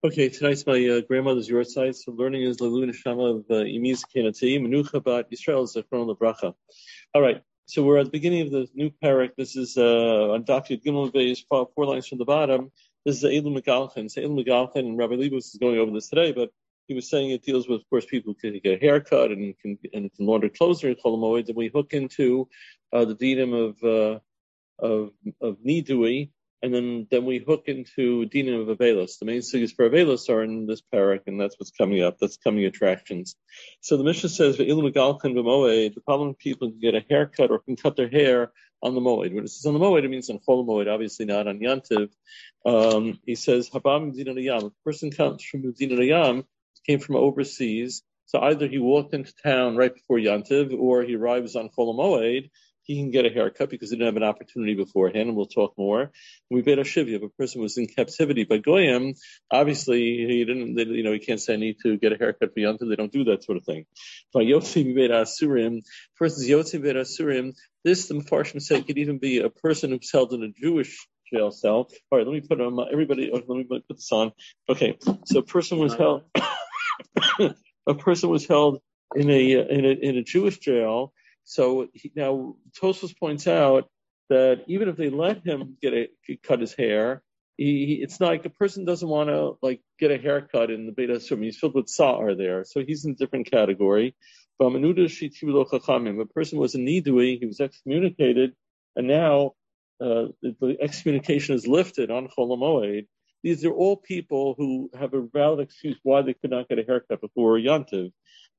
Okay, tonight's my grandmother's yard site. So learning is Lalu Neshama of Imiz Kenati, Menucha Bat Yisrael Zechron Lebracha. All right, so we're at the beginning of the new parak. This is on Daf Yud Gimel Beis, four lines from the bottom. This is the Eilu Megalchen. So Eilu Megalchen, and Rabbi Leibowitz is going over this today, but he was saying it deals with, of course, people who can get a haircut and can launder clothes during Chol Hamoed. And we hook into the dinim of Nidui. And then we hook into dinim of Avelos. The main sugyas for Avelos are in this parak, and that's what's coming up. That's coming attractions. So the Mishnah says, "Ve'ilu megalchen b'moed." The problem people can get a haircut or can cut their hair on the moed. When it says on the moed, it means on Chol Moed, obviously not on Yantiv. He says, "Habam Medina Yam." A person comes from Medina Yam, came from overseas. So either he walked into town right before Yantiv, or he arrives on Chol Moed. He can get a haircut because he didn't have an opportunity beforehand, and we'll talk more. We bet a shivya. If a person was in captivity by Goyim, obviously he didn't, he can't say I need to get a haircut for Yantiv. They don't do that sort of thing. By Yotzi Beit Asurim, person's Yotzi Beit Asurim, this, the Mefarshim say, could even be a person who's held in a Jewish jail cell. All right, let me put everybody, let me put this on. Okay, so a person was held, in a Jewish jail. So now Tosfos points out that even if they let him cut his hair, it's not like a person doesn't want to get a haircut in the Beit Asurim. He's filled with sa'ar there, so he's in a different category. But a person was in Nidui, he was excommunicated, and now the excommunication is lifted on Chol Hamoed. These are all people who have a valid excuse why they could not get a haircut before Yantiv.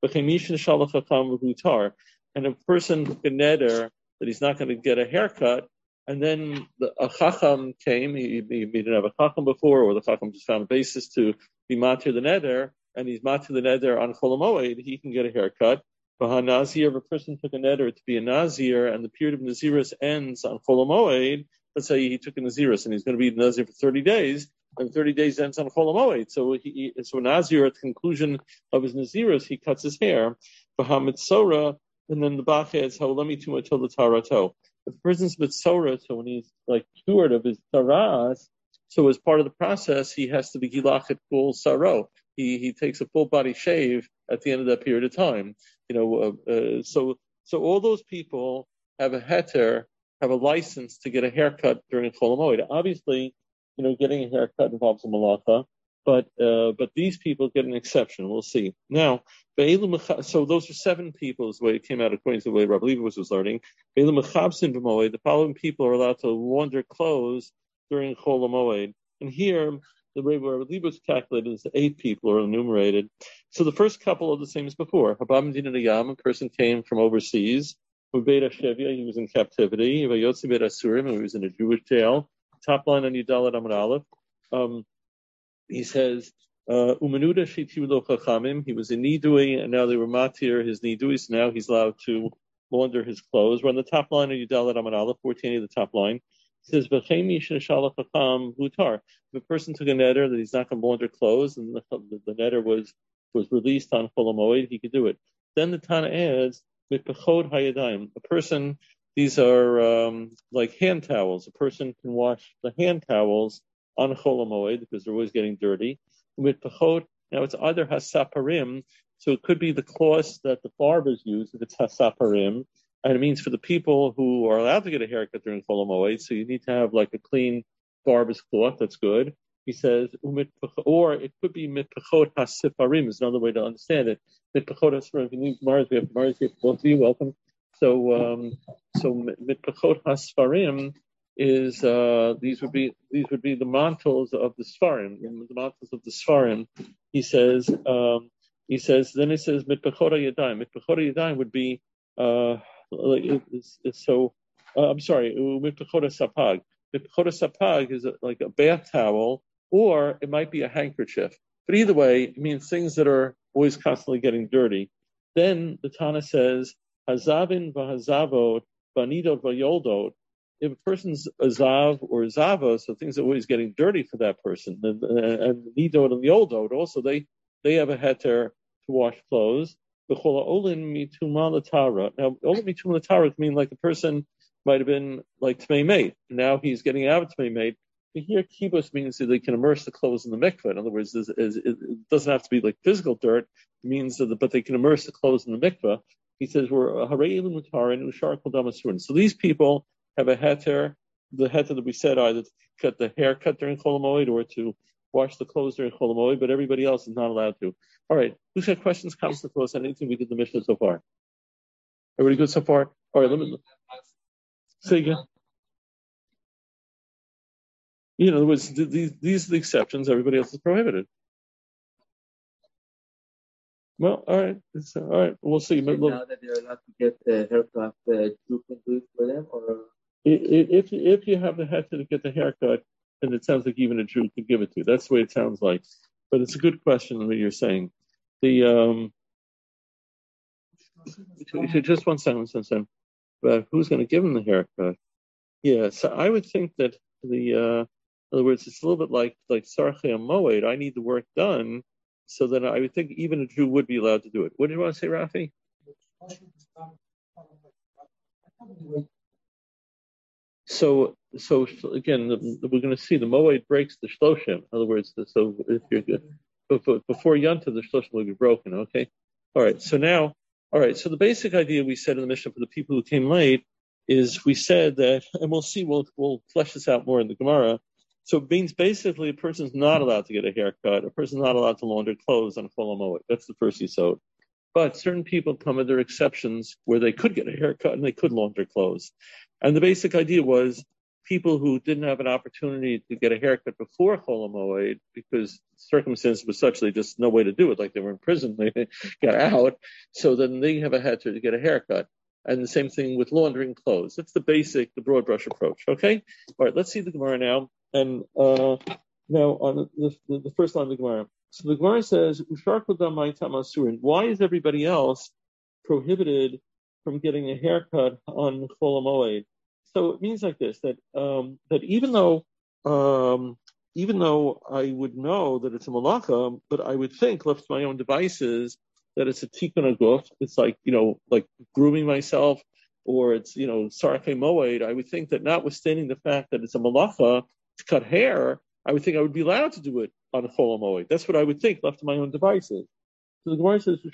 And a person took a neder that he's not going to get a haircut, and then a chacham came. He didn't have a chacham before, or the chacham just found a basis to be matir the neder, and he's matir the neder on Chol Hamoed. He can get a haircut. Nazir, if a person took a neder to be a nazir, and the period of naziris ends on Chol Hamoed, let's say he took a naziris and he's going to be a nazir for 30 days, and 30 days ends on Chol Hamoed. So nazir at the conclusion of his naziris, he cuts his hair. Sora. And then the Bach adds, "Ha'olami tuma till the tarato." If the person's mitzora, so when he's cured of his taras, so as part of the process, he has to be gilachet full saro. He takes a full body shave at the end of that period of time. So all those people have a heter, have a license to get a haircut during Chol Hamoed. Obviously, getting a haircut involves a malacha. But these people get an exception. We'll see. Now, so those are 7 people, is the way it came out according to the way Rabbi Leibowitz was learning. The following people are allowed to launder clothes during Chol Hamoed. And here, the way Rabbi Leibowitz calculated is 8 people are enumerated. So the first couple are the same as before. Habam Medina Yam, a person came from overseas. Beit Shevia, he was in captivity. Vayotzi Beit Asurim, he was in a Jewish jail. Top line on Yudalet Amud Aleph. He says, Umenuda Shitiulo Chachamim, he was in Nidui, and now they were matir his Nidui, so now he's allowed to launder his clothes. We're on the top line of Yudalet Amud Aleph, 14 of the top line. It says, V'chemi Shenashala Chacham Hutar. If a person took a neder that he's not going to launder clothes, and the neder was released on Chol Hamoed, he could do it. Then the Tana adds, Mitpechod Hayadayim. A person, these are like hand towels. A person can wash the hand towels on Chol Hamoed because they're always getting dirty. With pachot, now it's either hasaparim, so it could be the cloths that the barbers use if it's hasaparim, and it means for the people who are allowed to get a haircut during Chol Hamoed, so you need to have a clean barber's cloth. That's good. He says, or it could be mitpachot hasiparim is another way to understand it. Mitpachot hasiparim. If you need Mars, we have Mars here. Both of you, welcome. So mitpachot hasfarim is these would be the mantles of the Sfarim. The mantles of the Sfarim. He says then it says mitpachot yadayim. Mitpachot yadayim would be I'm sorry, mitpachot sapag. Mitpachot sapag is like a bath towel, or it might be a handkerchief. But either way, it means things that are always constantly getting dirty. Then the Tana says hazavin v'hazavot v'nidot v'yoldot. If a person's a zav or zava, so things are always getting dirty for that person. And nidot and the oldot also, they have a heter to wash clothes. The chola olin mituma l'tara. Now, olin mituma l'tara can mean like a person might have been like tmei mate. Now he's getting out of tmei mate. Here, kibbutz means that they can immerse the clothes in the mikveh. In other words, it doesn't have to be like physical dirt. It means but they can immerse the clothes in the mikveh. He says we're hareilim mutarin ushar kol damasurin. So these people have a heter. The heter that we said either to cut the haircut during Chol Hamoed or to wash the clothes during Chol Hamoed, but everybody else is not allowed to. All right, who's got questions, comments to us on anything we did the Mishnah so far? Everybody good so far? All right, let me say again. In other words, these are the exceptions. Everybody else is prohibited. Well, all right. All right. We'll see. Now that they're allowed to get the haircut, you can do it for them, or if you have the heter to get the haircut, then it sounds like even a Jew could give it to you. That's the way it sounds like. But it's a good question what you're saying. Just one second. But who's going to give him the haircut? Yeah. So I would think that in other words, it's a little bit like Sarchei Moed. I need the work done, so that I would think even a Jew would be allowed to do it. What did you want to say, Rafi? So again, we're going to see the Moed breaks the Shloshim. In other words, so if you're good before Yontif, the Shloshim will be broken. Okay. All right. So now, all right. So the basic idea we said in the Mishnah for the people who came late is we said that, and we'll see. We'll flesh this out more in the Gemara. So it means basically a person's not allowed to get a haircut. A person's not allowed to launder clothes on Chol Hamoed. That's the first yisod. But certain people come with their exceptions where they could get a haircut and they could launder clothes. And the basic idea was people who didn't have an opportunity to get a haircut before Chol Hamoed because circumstances were such they just no way to do it, like they were in prison, they got out. So then they have a heter to get a haircut. And the same thing with laundering clothes. That's the broad brush approach. Okay? All right, let's see the Gemara now. And now on the first line of the Gemara. So the Gemara says, why is everybody else prohibited from getting a haircut on Chol Hamoed? So it means like this, that even though I would know that it's a malacha, but I would think, left to my own devices, that it's a tikkun aguf. It's like grooming myself, or it's sarchei moed. I would think that notwithstanding the fact that it's a malacha to cut hair, I would think I would be allowed to do it on a Chol Hamoed. That's what I would think, left to my own devices. So the Gemara says,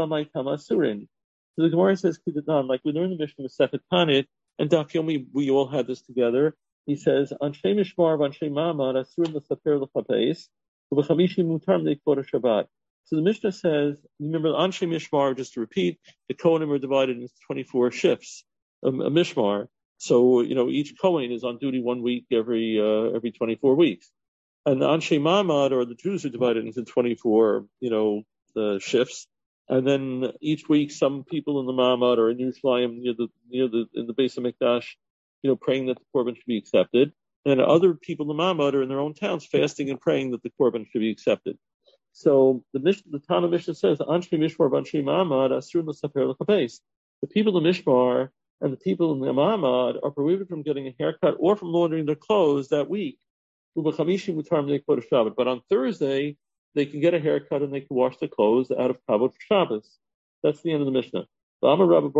So the Gemara says, like we learned in the Mishnah with Sechet Tanit, and Daf Yomi, we all had this together. He says, Anshe Mishmar v'Anshe Ma'amad Asurim l'Saper l'Chapes, u'B'Chamishi Mutar L'Kvod Shabbat. So the Mishnah says, remember, Anshe Mishmar, just to repeat, the Kohanim are divided into 24 shifts, a Mishmar. So, each Kohen is on duty 1 week every 24 weeks. And the Anshe Ma'amad, or the Jews, are divided into 24, shifts. And then each week, some people in the Ma'amad are in Yerushalayim in the base of Mikdash, praying that the Korban should be accepted. And other people in the Ma'amad are in their own towns fasting and praying that the Korban should be accepted. So the Tana Mishnah says, Anshe Mishmar v'Anshe Ma'amad Asur l'Saper l'Chapes. The people in Mishmar and the people in the Ma'amad are prohibited from getting a haircut or from laundering their clothes that week. But on Thursday, they can get a haircut and they can wash their clothes out of kavod for Shabbos. That's the end of the Mishnah. So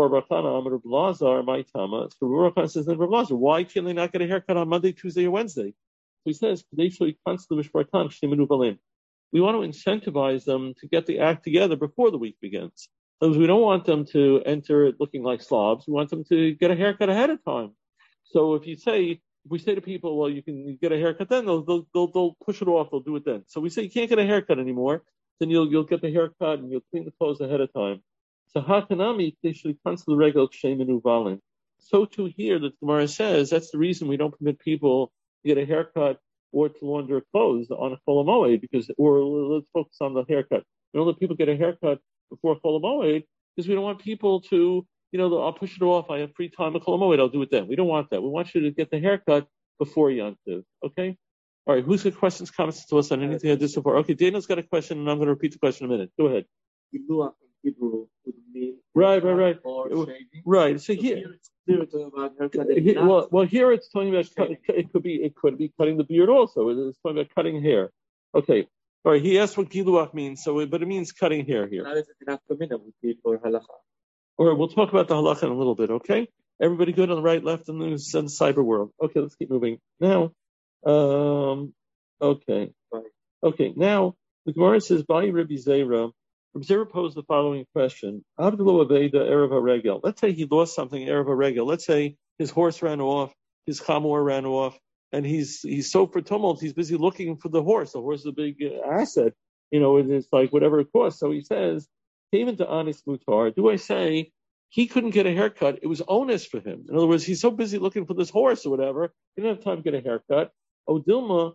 Rabbi says, then Rabbi Lazar, why can't they not get a haircut on Monday, Tuesday, or Wednesday? So he says, we want to incentivize them to get the act together before the week begins. Because we don't want them to enter it looking like slobs. We want them to get a haircut ahead of time. So if we say to people, well, you can get a haircut then, they'll push it off. They'll do it then. So we say you can't get a haircut anymore. Then you'll get the haircut and you'll clean the clothes ahead of time. So hakanami tishli cancel the regal shemenu valin. So too here, the Gemara says that's the reason we don't permit people to get a haircut or to launder clothes on a Chol Hamoed, or let's focus on the haircut. We don't let people get a haircut before Chol Hamoed because we don't want people to, I'll push it off. I have free time at Chol Hamoed. I'll do it then. We don't want that. We want you to get the haircut before Yontif. Okay? All right. Who's got questions, comments to us on anything I did so far? Okay. Daniel's got a question, and I'm going to repeat the question in a minute. Go ahead. Right. Right. So here, here it's talking about it could be cutting the beard also. It's talking about cutting hair. Okay. All right. He asked what giluach means, but it means cutting hair here. All right. We'll talk about the halacha in a little bit. Okay. Everybody good on the right, left, and the cyber world. Okay. Let's keep moving now. Okay. Okay. Now the Gemara says, "By Rabbi Zera." Rabbi Zera posed the following question: Abdullah Aveda Erev Haregel. Let's say he lost something Erev Haregel. Let's say his horse ran off, his chamor ran off, and he's so for tumult he's busy looking for the horse. The horse is a big asset, it's like whatever it costs. So he says, came into honest mutar. Do I say he couldn't get a haircut? It was onus for him. In other words, he's so busy looking for this horse or whatever, he didn't have time to get a haircut. Odilma,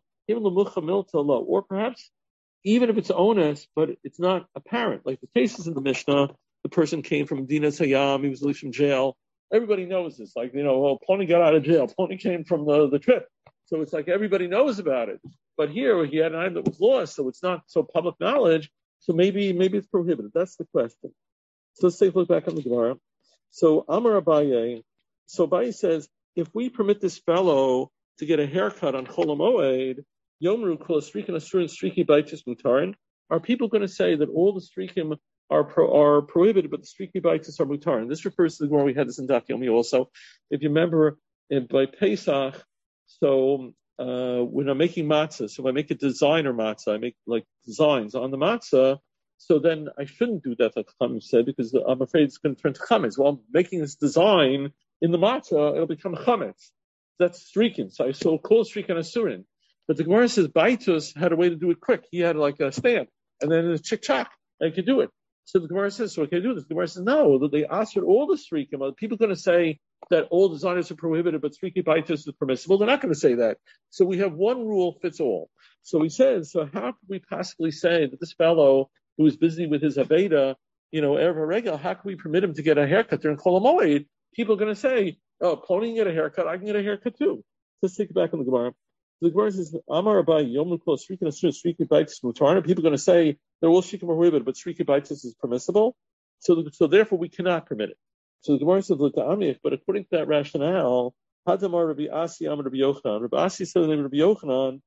or perhaps even if it's onus, but it's not apparent. Like the cases in the Mishnah, the person came from Medina Sayyam, he was released from jail. Everybody knows this. Like, Plony got out of jail. Plony came from the trip. So it's like everybody knows about it. But here he had an item that was lost, so it's not so public knowledge. So maybe it's prohibited. That's the question. So let's take a look back on the Gemara. So Amar Abaye. So Abaye says, if we permit this fellow to get a haircut on Chol HaMoed, Yomru kol strikin asurin striki baitis mutarin. Are people going to say that all the strikim are prohibited, but the striki baitis are mutarin? This refers to the Gemara. We had this in Daf Yomi also. If you remember, by Pesach, so when I'm making matzah, so if I make a designer matzah, I make like designs on the matzah, so then I shouldn't do that, like Chachamim said, because I'm afraid it's going to turn to chametz. Well, I'm making this design in the matzah, it'll become chametz. That's strikin. So I call strikin asurin. But the Gemara says Baitus had a way to do it quick. He had like a stamp, and then a chick-chack, and he could do it. So the Gemara says, so can I do this? The Gemara says, no, that they asked for all the strikim. Are people going to say that all designers are prohibited, but striki Baitus is permissible? They're not going to say that. So we have one rule fits all. So he says, so how could we possibly say that this fellow who is busy with his Aveda, Erev HaRegel, how can we permit him to get a haircut during Chol HaMoed? People are going to say, oh, Plony can get a haircut, I can get a haircut too. Let's take it back on the Gemara. The Gemara says, Amar Abai, Yom Lukol, Shriki Nasur, Shriki Baitis Mutar. Are people going to say that all Shrikim are prohibited, but Shriki Baitis is permissible? So therefore we cannot permit it. So the Gemara says, but according to that rationale, Hadamar Rabbi Asi, Amar Rabbi Yochanan. Rabbi Asi said to Rabbi Yochanan,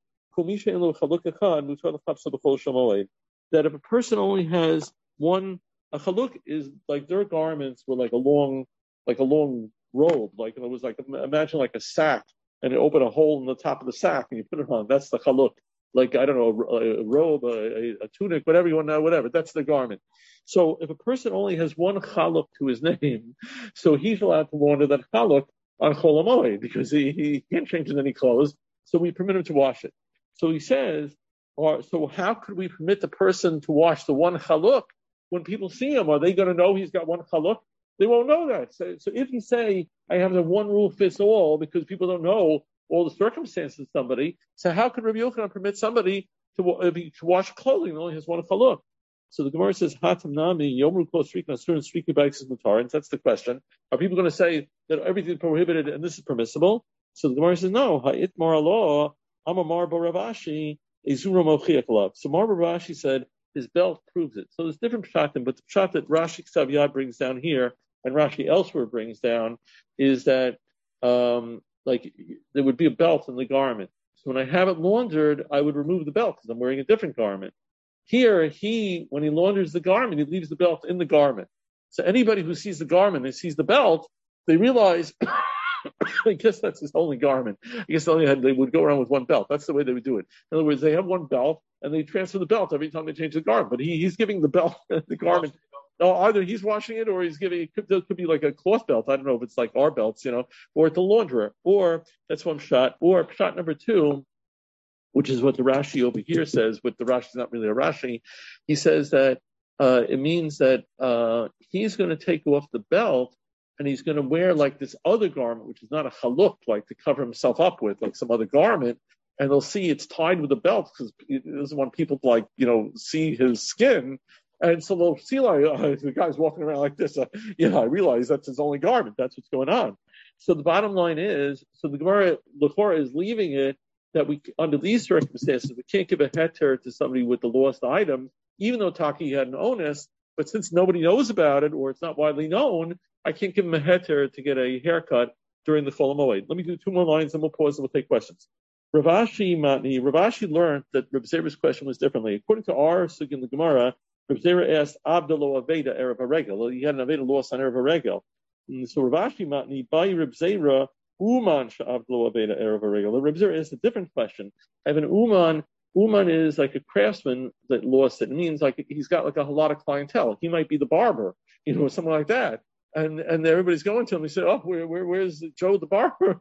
that if a person only has one, a chaluk is like their garments were like a long robe, like it was like, imagine like a sack, and you open a hole in the top of the sack and you put it on. That's the chaluk. Like, I don't know, a robe, a tunic, whatever you want now, whatever. That's the garment. So if a person only has one chaluk to his name, so he's allowed to launder that chaluk on Chol HaMoed because he can't change in any clothes. So we permit him to wash it. So he says, so how could we permit the person to wash the one chaluk? When people see him, are they going to know he's got one chaluk? They won't know that. So if you say, I have the one rule fits all because people don't know all the circumstances of somebody, so how could Rabbi Yochanan permit somebody to wash clothing that only has one chaluk? So the Gemara says, Hatam Nami, Yomru Kol Shriki Nasur, and Shriki Baitis is Mutar. And that's the question. Are people going to say that everything is prohibited and this is permissible? So the Gemara says, no. Ha'it Mar Allah, Amar Bar Rav Ashi, Ezura Mochiach Lav. So Mar Rav Ashi said, his belt proves it. So there's different pshatim, but the pshat that Rashi Ksav Yad brings down here, and Rashi elsewhere brings down, is that like there would be a belt in the garment. So when I have it laundered, I would remove the belt because I'm wearing a different garment. Here, when he launders the garment, he leaves the belt in the garment. So anybody who sees the garment and sees the belt, they realize, I guess that's his only garment. I guess they would go around with one belt. That's the way they would do it. In other words, they have one belt and they transfer the belt every time they change the garment. But he's giving the belt, the garment. No, either he's washing it or he's giving it. Could be like a cloth belt. I don't know if it's like our belts, or at the launderer. Or that's one shot. Or shot number two, which is what the Rashi over here says, but the Rashi is not really a Rashi. He says that it means that he's going to take off the belt and he's going to wear like this other garment, which is not a chaluk, like to cover himself up with, like some other garment. And they'll see it's tied with a belt because he doesn't want people to see his skin. And so they'll see the guy's walking around like this. I realize that's his only garment. That's what's going on. So the bottom line is, so the Gemara L'chora is leaving it that we, under these circumstances, we can't give a heter to somebody with the lost item, even though Taki had an onus. But since nobody knows about it or it's not widely known, I can't give him a heter to get a haircut during the Chol HaMoed. Let me do two more lines and we'll pause and we'll take questions. Rav Ashi learned that Reb Zera's question was differently. According to our sugya in the Gemara, Reb Zera asked Abdullah Aveda Erev HaRegel. He had an Aveda loss on Erev HaRegel. So Rav Ashi Matni by Reb Zera Uman sha'avlo aveda erev haregel. The Reb Zera is a different question. I have an uman. Uman is like a craftsman that lost it. It means like he's got like a lot of clientele. He might be the barber, something like that. And everybody's going to him. He said, "Oh, where's Joe the barber?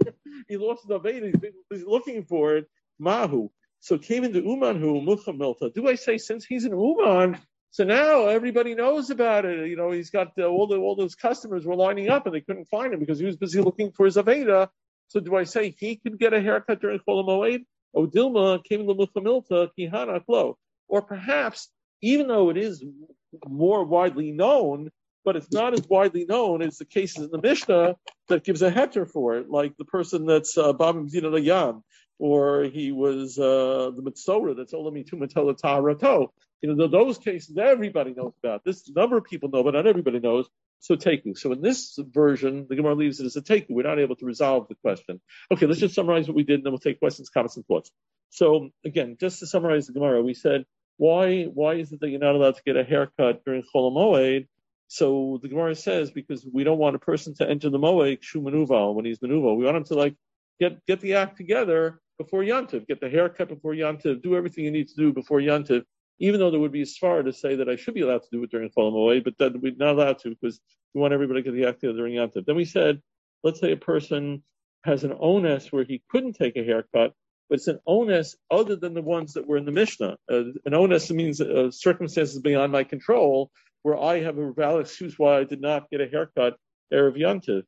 He lost the aveda. He's looking for it. Mahu." So it came into Umanhu Muchamilta. Do I say since he's an Uman? So now everybody knows about it. He's got all those customers were lining up and they couldn't find him because he was busy looking for his Aveda. So do I say he could get a haircut during Chol HaMoed? O Dilma came to Muchamilta Kihana Klo. Or perhaps, even though it is more widely known, but it's not as widely known as the cases in the Mishnah that gives a heter for it, like the person that's Babim Zina Yam, or he was the Mitzorah that's Olamitu Matela Taharato. Those cases everybody knows about. This number of people know, but not everybody knows. So taking. So in this version, the Gemara leaves it as a taking. We're not able to resolve the question. Okay, let's just summarize what we did, and then we'll take questions, comments, and thoughts. So again, just to summarize the Gemara, we said, why is it that you're not allowed to get a haircut during Chol HaMoed? So the Gemara says, because we don't want a person to enter the Moed Shu Menuval when he's Menuval. We want him to get the act together before Yantiv, get the haircut before Yantiv, do everything you need to do before Yantiv, even though there would be a svara to say that I should be allowed to do it during Chol HaMoed, but that we're not allowed to because we want everybody to get the act together during Yantiv. Then we said, let's say a person has an onus where he couldn't take a haircut, but it's an onus other than the ones that were in the Mishnah. An onus means circumstances beyond my control, where I have a valid excuse why I did not get a haircut Erev Yantiv.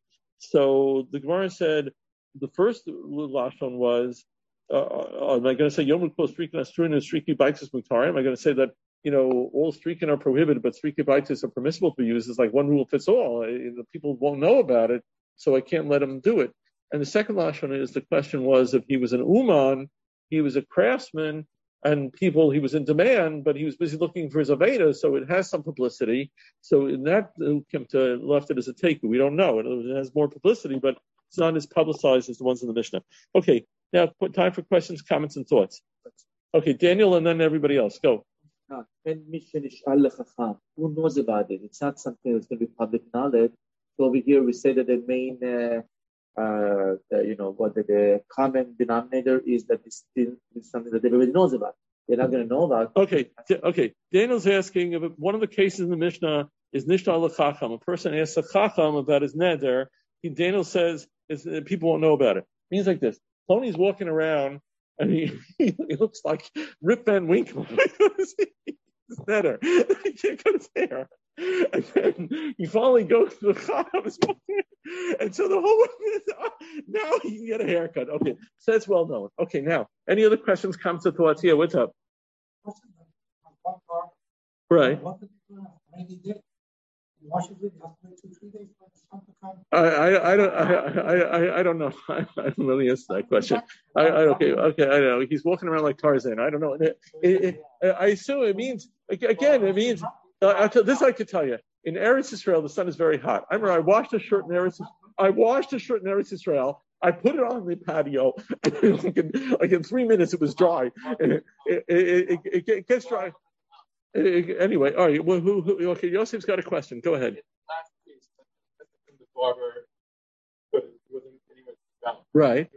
So the Gemara said, the first lashon was, am I going to say Yom Kol Strikin Astruin and Striki Baitis Mutarim? Am I going to say that all strikin are prohibited, but Striki Baitis are permissible to be used? It's like one rule fits all. The people won't know about it, so I can't let them do it. And the second lashon is the question was if he was an uman, he was a craftsman, and he was in demand, but he was busy looking for his Aveda, so it has some publicity. So in that, left it as a take. We don't know. It has more publicity, but it's not as publicized as the ones in the Mishnah. Okay, now time for questions, comments, and thoughts. Okay, Daniel, and then everybody else. Go. Who knows about it? It's not something that's going to be public knowledge. So over here we say that the main, the common denominator is that it's still something that everybody knows about. They're not going to know about. Okay. Daniel's asking if one of the cases in the Mishnah is Nishta al-Chacham. A person asks a Chacham about his neder. Daniel says people won't know about it. It means like this. Tony's walking around and he looks like Rip Van Winkle. His neder. He can't cut his hair. And then he finally goes to the Chacham, and so the whole now he can get a haircut. Okay, so that's well known. Okay, now any other questions, comments, or thoughts? Yeah, what's up? Right. I don't know. I don't know the answer to that question. Okay. I know he's walking around like Tarzan. I don't know. I assume it means it means. This I could tell you. In Eretz Yisrael, the sun is very hot. I remember I washed a shirt in Eretz Yisrael. I put it on the patio. like in 3 minutes, it was dry. It gets dry. Anyway, all right. Well, okay, Yosef's got a question. Go ahead. Right.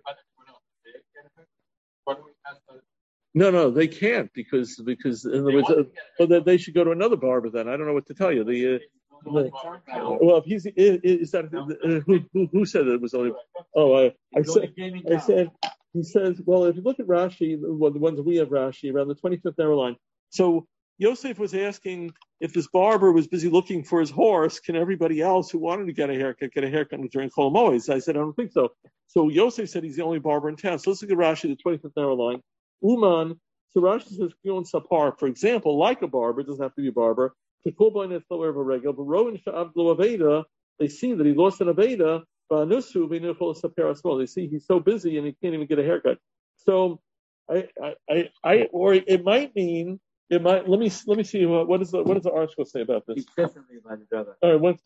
No, they can't because in other words, they should go to another barber. Then I don't know what to tell you. Well, if he's is that who said it was only? I said he says. Well, if you look at Rashi, the ones we have Rashi around the 25th narrow line. So Yosef was asking if this barber was busy looking for his horse. Can everybody else who wanted to get a haircut during Chol HaMoed? I said I don't think so. So Yosef said he's the only barber in town. So let's look at Rashi, the 25th narrow line. Uman, so Rashi says, Sapar, for example, like a barber, it doesn't have to be a barber, but Rowan Sha'avlo Aveda, they see that he lost an Aveda, they see he's so busy and he can't even get a haircut. So, or it might mean, let me see, what does the article say about this? It's definitely about the brother. All right,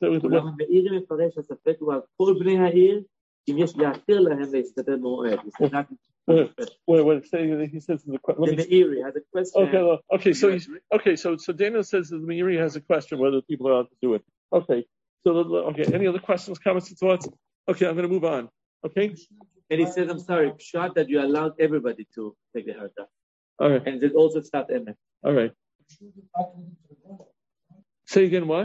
אם יש להתיר להם להסתדר במועד. Wait, he says the Meiri has a question. So Daniel says that the Meiri has a question whether people are allowed to do it. Okay, any other questions, comments, and thoughts? Okay, I'm going to move on. Okay? And he says, I'm sorry, shot that you allowed everybody to take the haircut. All right. And it also stopped Emet. All right. Say again what?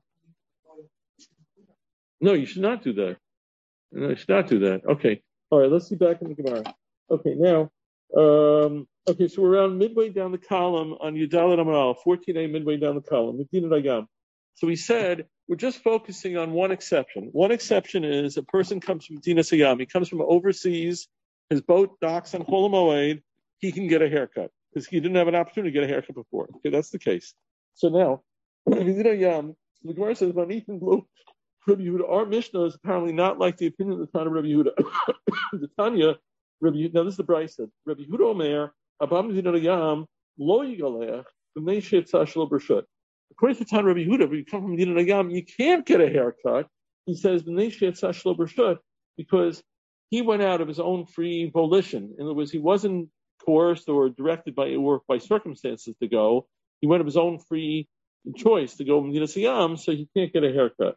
No, you should not do that. No, you should not do that. Okay. All right, let's see back in the Gemara. Okay, now, okay, so we're around midway down the column on Yudalit Amaral, 14a midway down the column, Medina Dagam. So we said we're just focusing on one exception. One exception is a person comes from Medina Sayam. He comes from overseas. His boat docks on Chol Moed. He can get a haircut because he didn't have an opportunity to get a haircut before. Okay, that's the case. So now, Medina Yam, the Gemara says, Rabbi Yehuda, our Mishnah is apparently not like the opinion of the Tana of Rabbi Yehuda. The Tanya, now this is the Brisa. Rabbi Yehuda Omer, Abam Medina Yam, Lo Yigalech, B'nei Shetzah Shelo B'Reshut. According to Tana Rabbi Yehuda, if you come from Medina Yam, you can't get a haircut. He says B'nei Shetzah Shelo B'Reshut because he went out of his own free volition. In other words, he wasn't coerced or directed by circumstances to go. He went of his own free choice to go to Medina Yam, so he can't get a haircut.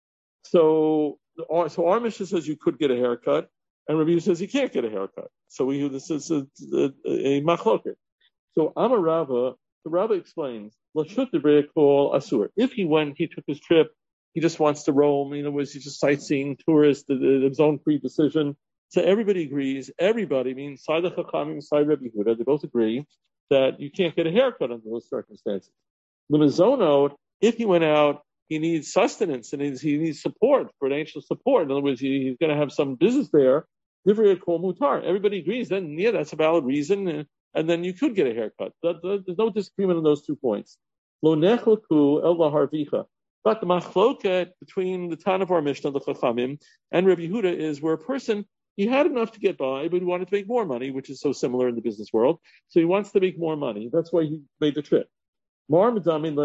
So our Mishnah says you could get a haircut, and Rabbi says you can't get a haircut. So this is a machloket. So Amar Rava, the Rava explains, Lashut Debrei Kol Asur. If he took his trip, he just wants to roam, he's just sightseeing, tourist, his own free decision. So everybody agrees, everybody means Side Chachamim, Side Rabbi Yehuda, they both agree that you can't get a haircut under those circumstances. The Mizonot, if he went out, he needs sustenance and he needs support, financial support. In other words, he's going to have some business there. Everybody agrees. Then, yeah, that's a valid reason. And then you could get a haircut. There's no disagreement on those 2 points. Lo nechelku el laharvicha. But the machloket between the Tana of our Mishnah, the Chachamim, and Rabbi Yehuda is where a person, he had enough to get by, but he wanted to make more money, which is so similar in the business world. So he wants to make more money. That's why he made the trip. So Rabbi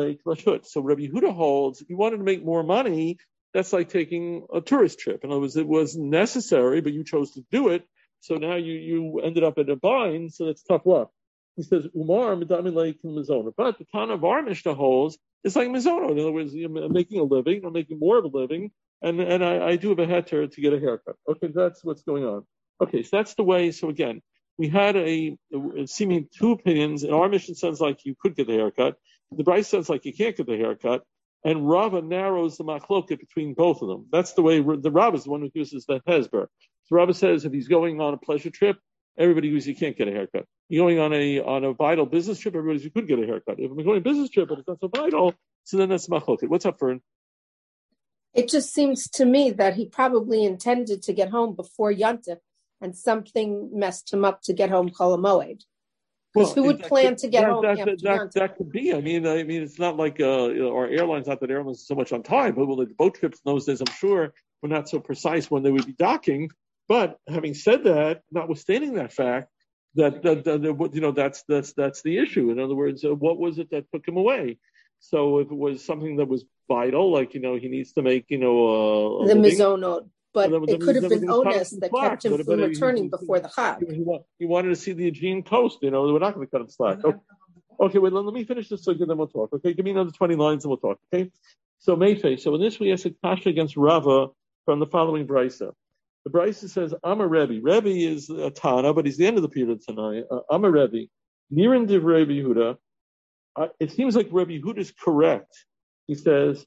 Yehuda holds, if you wanted to make more money, that's like taking a tourist trip. In other words, it was necessary, but you chose to do it. So now you ended up in a bind, so that's tough luck. He says, Umar Midami like Mizona. But the Tana of our Mishnah holds, it's like Mizona. In other words, I'm making a living, I'm making more of a living, and I do have a heter to get a haircut. Okay, that's what's going on. Okay, so that's the way. So again, we had a seeming 2 opinions. In our Mishnah sounds like you could get the haircut. The Brisa sounds like you can't get the haircut. And Rava narrows the machloket between both of them. That's the way the Rava is the one who uses the hezber. So Rava says if he's going on a pleasure trip, everybody agrees you can't get a haircut. You're going on a vital business trip, everybody agrees you could get a haircut. If I'm going on a business trip, but it's not so vital, so then that's machloket. What's up, Fern? It just seems to me that he probably intended to get home before Yontif, and something messed him up to get home Chol Moed. Because who would plan to get home after Yontif? That could be. I mean, it's not like our airlines. Not that airlines are so much on time, but the boat trips in those days, I'm sure, were not so precise when they would be docking. But having said that, notwithstanding that fact, that's the issue. In other words, what was it that took him away? So if it was something that was vital, like he needs to make the mizonot, but it could have been onus that kept him from returning before the Chag. He wanted to see the Aegean coast. We're not going to cut him slack. Okay, wait. Let me finish this so then we'll talk. Okay, give me another 20 lines and we'll talk. Okay. So Mayfei. So in this we ask a kasha against Rava from the following brisa. The brisa says, I'm a Rebbe. Rebbe is a Tana, but he's the end of the period tonight. I'm a Rebbe. Niran div Rebbe Yehuda. It seems like Rebbe Yehuda is correct. He says,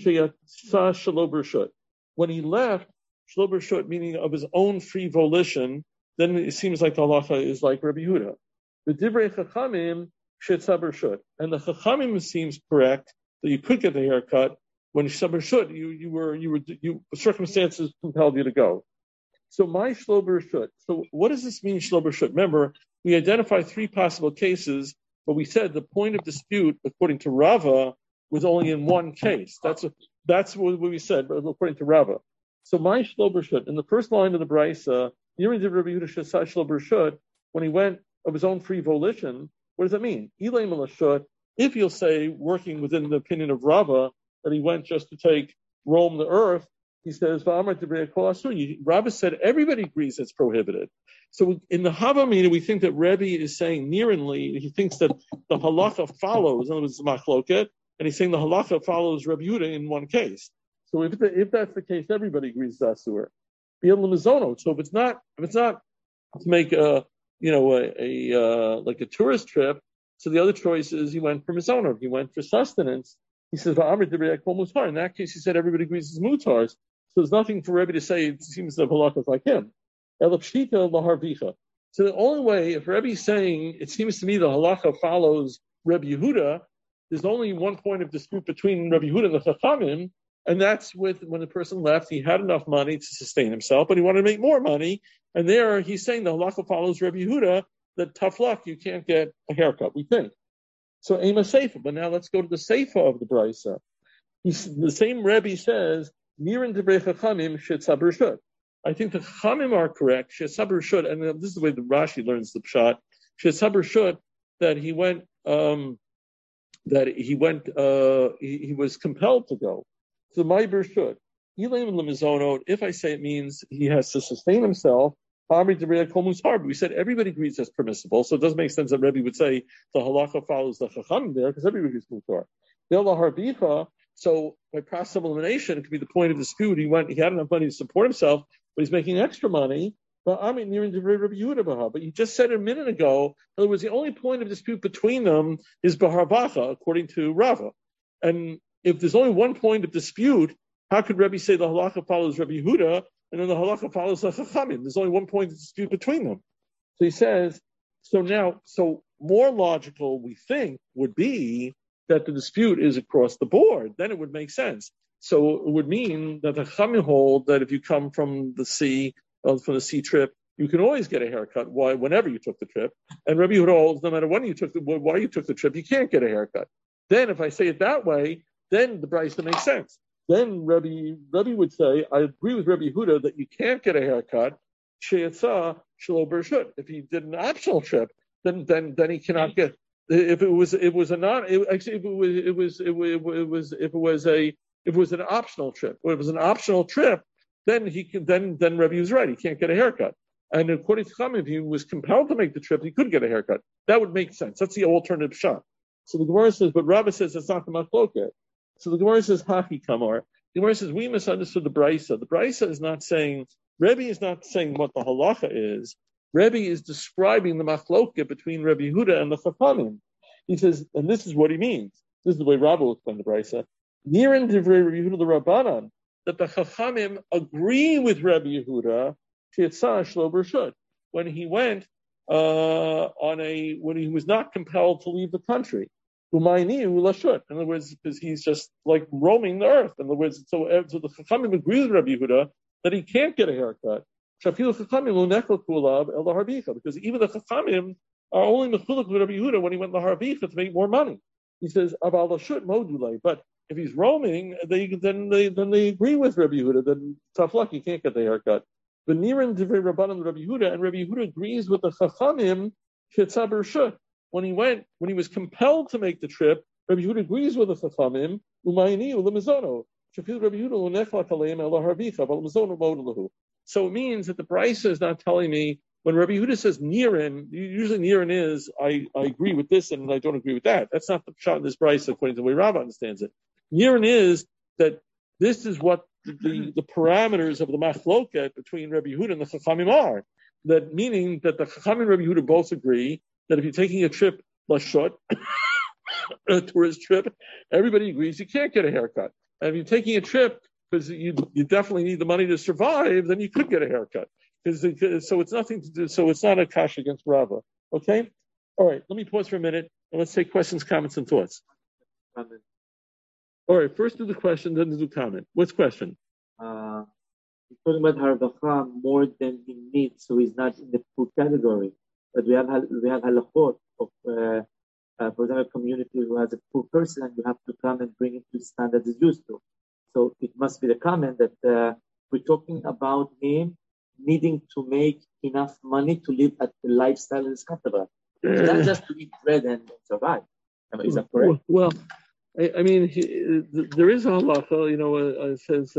when he left, Shelo B'Reshut, meaning of his own free volition, then it seems like the halacha is like Rebbe Yehuda. The Divrei Chachamim, Shetzah B'Reshut. And the Chachamim seems correct that you could get the haircut when Shetzah B'Reshut, circumstances compelled you to go. So my Shelo B'Reshut. So what does this mean, Shelo B'Reshut? Remember, we identified 3 possible cases, but we said the point of dispute, according to Rava, was only in one case. That's what we said, according to Rava. So my Shelo B'Reshut, in the first line of the Brisa, when he went of his own free volition, what does that mean? If you'll say, working within the opinion of Rava, that he went just to roam the earth, he says, Rava said everybody agrees it's prohibited. So in the Havamina, we think that Rebbe is saying nearingly, he thinks that the halacha follows, in other words, machloket, and he's saying the halacha follows Rebbe Yehuda in one case. So if that's the case, everybody agrees it's asur. So if it's not to make a like a tourist trip, so the other choice is he went for mizono. If he went for sustenance, he says in that case he said everybody agrees it's mutars. So there's nothing for Rebbe to say. It seems the halakha is like him. So the only way, if Rebbe is saying it seems to me the halakha follows Rebbe Yehuda, there's only one point of dispute between Rebbe Yehuda and the Chachamim, and that's with when the person left, he had enough money to sustain himself, but he wanted to make more money. And there he's saying the halakha follows Rebbe Yehuda, that tough luck, you can't get a haircut, we think. So Ema Seifa, but now let's go to the Seifa of the Brisa. The same Rebbe says, Nirin Debrei Chachamim Shetzabur Shut. I think the Chachamim are correct, Shetzabur Shut, and this is the way the Rashi learns the Pshat, Shetzabur Shut, that he was compelled to go. So Ma'ibur Shut. If I say it means he has to sustain himself, we said everybody agrees that's permissible, so it doesn't make sense that Rebbe would say the halacha follows the chacham there because everybody agrees mutar. So by process of elimination, it could be the point of dispute. He had enough money to support himself, but he's making extra money. But you just said a minute ago, in other words, the only point of dispute between them is Baharvacha, according to Rava. And if there's only one point of dispute, how could Rebbe say the halacha follows Rebbe Yehuda, and then the halacha follows the Chachamim? There's only one point of dispute between them. So he says, so more logical, we think, would be that the dispute is across the board. Then it would make sense. So it would mean that the Chachamim hold that if you come from the sea trip, you can always get a haircut whenever you took the trip. And Rebbe Yehuda holds no matter why you took the trip, you can't get a haircut. Then if I say it that way, then the Brisa makes sense. Then Rebbe would say, I agree with Rebbe Yehuda that you can't get a haircut. Sheyatza shelo bershut. If he did an optional trip, then he cannot get. If it was an optional trip, or it was an optional trip, then he can. Then Rebbe was right. He can't get a haircut. And according to Chachamim, if he was compelled to make the trip, he could get a haircut. That would make sense. That's the alternative shot. So the Gemara says, but Rabbi says that's not the machloket. So the Gemara says, Haki Kamar. The Gemara says, we misunderstood the Brisa. The Brisa is not saying, Rebbe is not saying what the halacha is. Rebbe is describing the machloket between Rebbe Yehuda and the Chachamim. He says, and this is what he means. This is the way Rabbi will explain the Brisa. Nirin divrei Rebbe Yehuda the Rabbanan, that the Chachamim agree with Rebbe Yehuda, Shetzah shelo bershut, when he went when he was not compelled to leave the country. In other words, because he's just like roaming the earth. In other words, so the Chachamim agree with Rabbi Yehuda that he can't get a haircut. Because even the Chachamim are only mechulek with Rabbi Yehuda when he went to Harbicha to make more money. He says, but if he's roaming, then they agree with Rabbi Yehuda. Then tough luck, he can't get the haircut. But Niran divrei Rabbanan Rabbi Yehuda, and Rabbi Yehuda agrees with the Chachamim shetzabur shut. When he was compelled to make the trip, Rabbi Yehuda agrees with the Chachamim. So it means that the Brisa is not telling me when Rabbi Yehuda says Niran. Usually Niran is I agree with this and I don't agree with that. That's not the shot in this Brisa according to the way Rava understands it. Niran is that this is what the parameters of the machloket between Rabbi Yehuda and the Chachamim are. That meaning that the Chachamim and Rabbi Yehuda both agree that if you're taking a trip, lashut, a tourist trip, everybody agrees you can't get a haircut. And if you're taking a trip because you definitely need the money to survive, then you could get a haircut. So it's nothing to do. So it's not a kash against Rava. Okay. All right. Let me pause for a minute and let's take questions, comments, and thoughts. Comment. All right. First do the question, then do comment. What's question? He's talking about Harvacha more than he needs, so he's not in the poor category. But we have halachot of, for example, a community who has a poor person, and you have to come and bring it to the standard it's used to. So it must be the comment that we're talking about him needing to make enough money to live at the lifestyle that is comfortable. So not just to eat bread and survive. Is that correct? Well, I mean, there is a halacha, it says,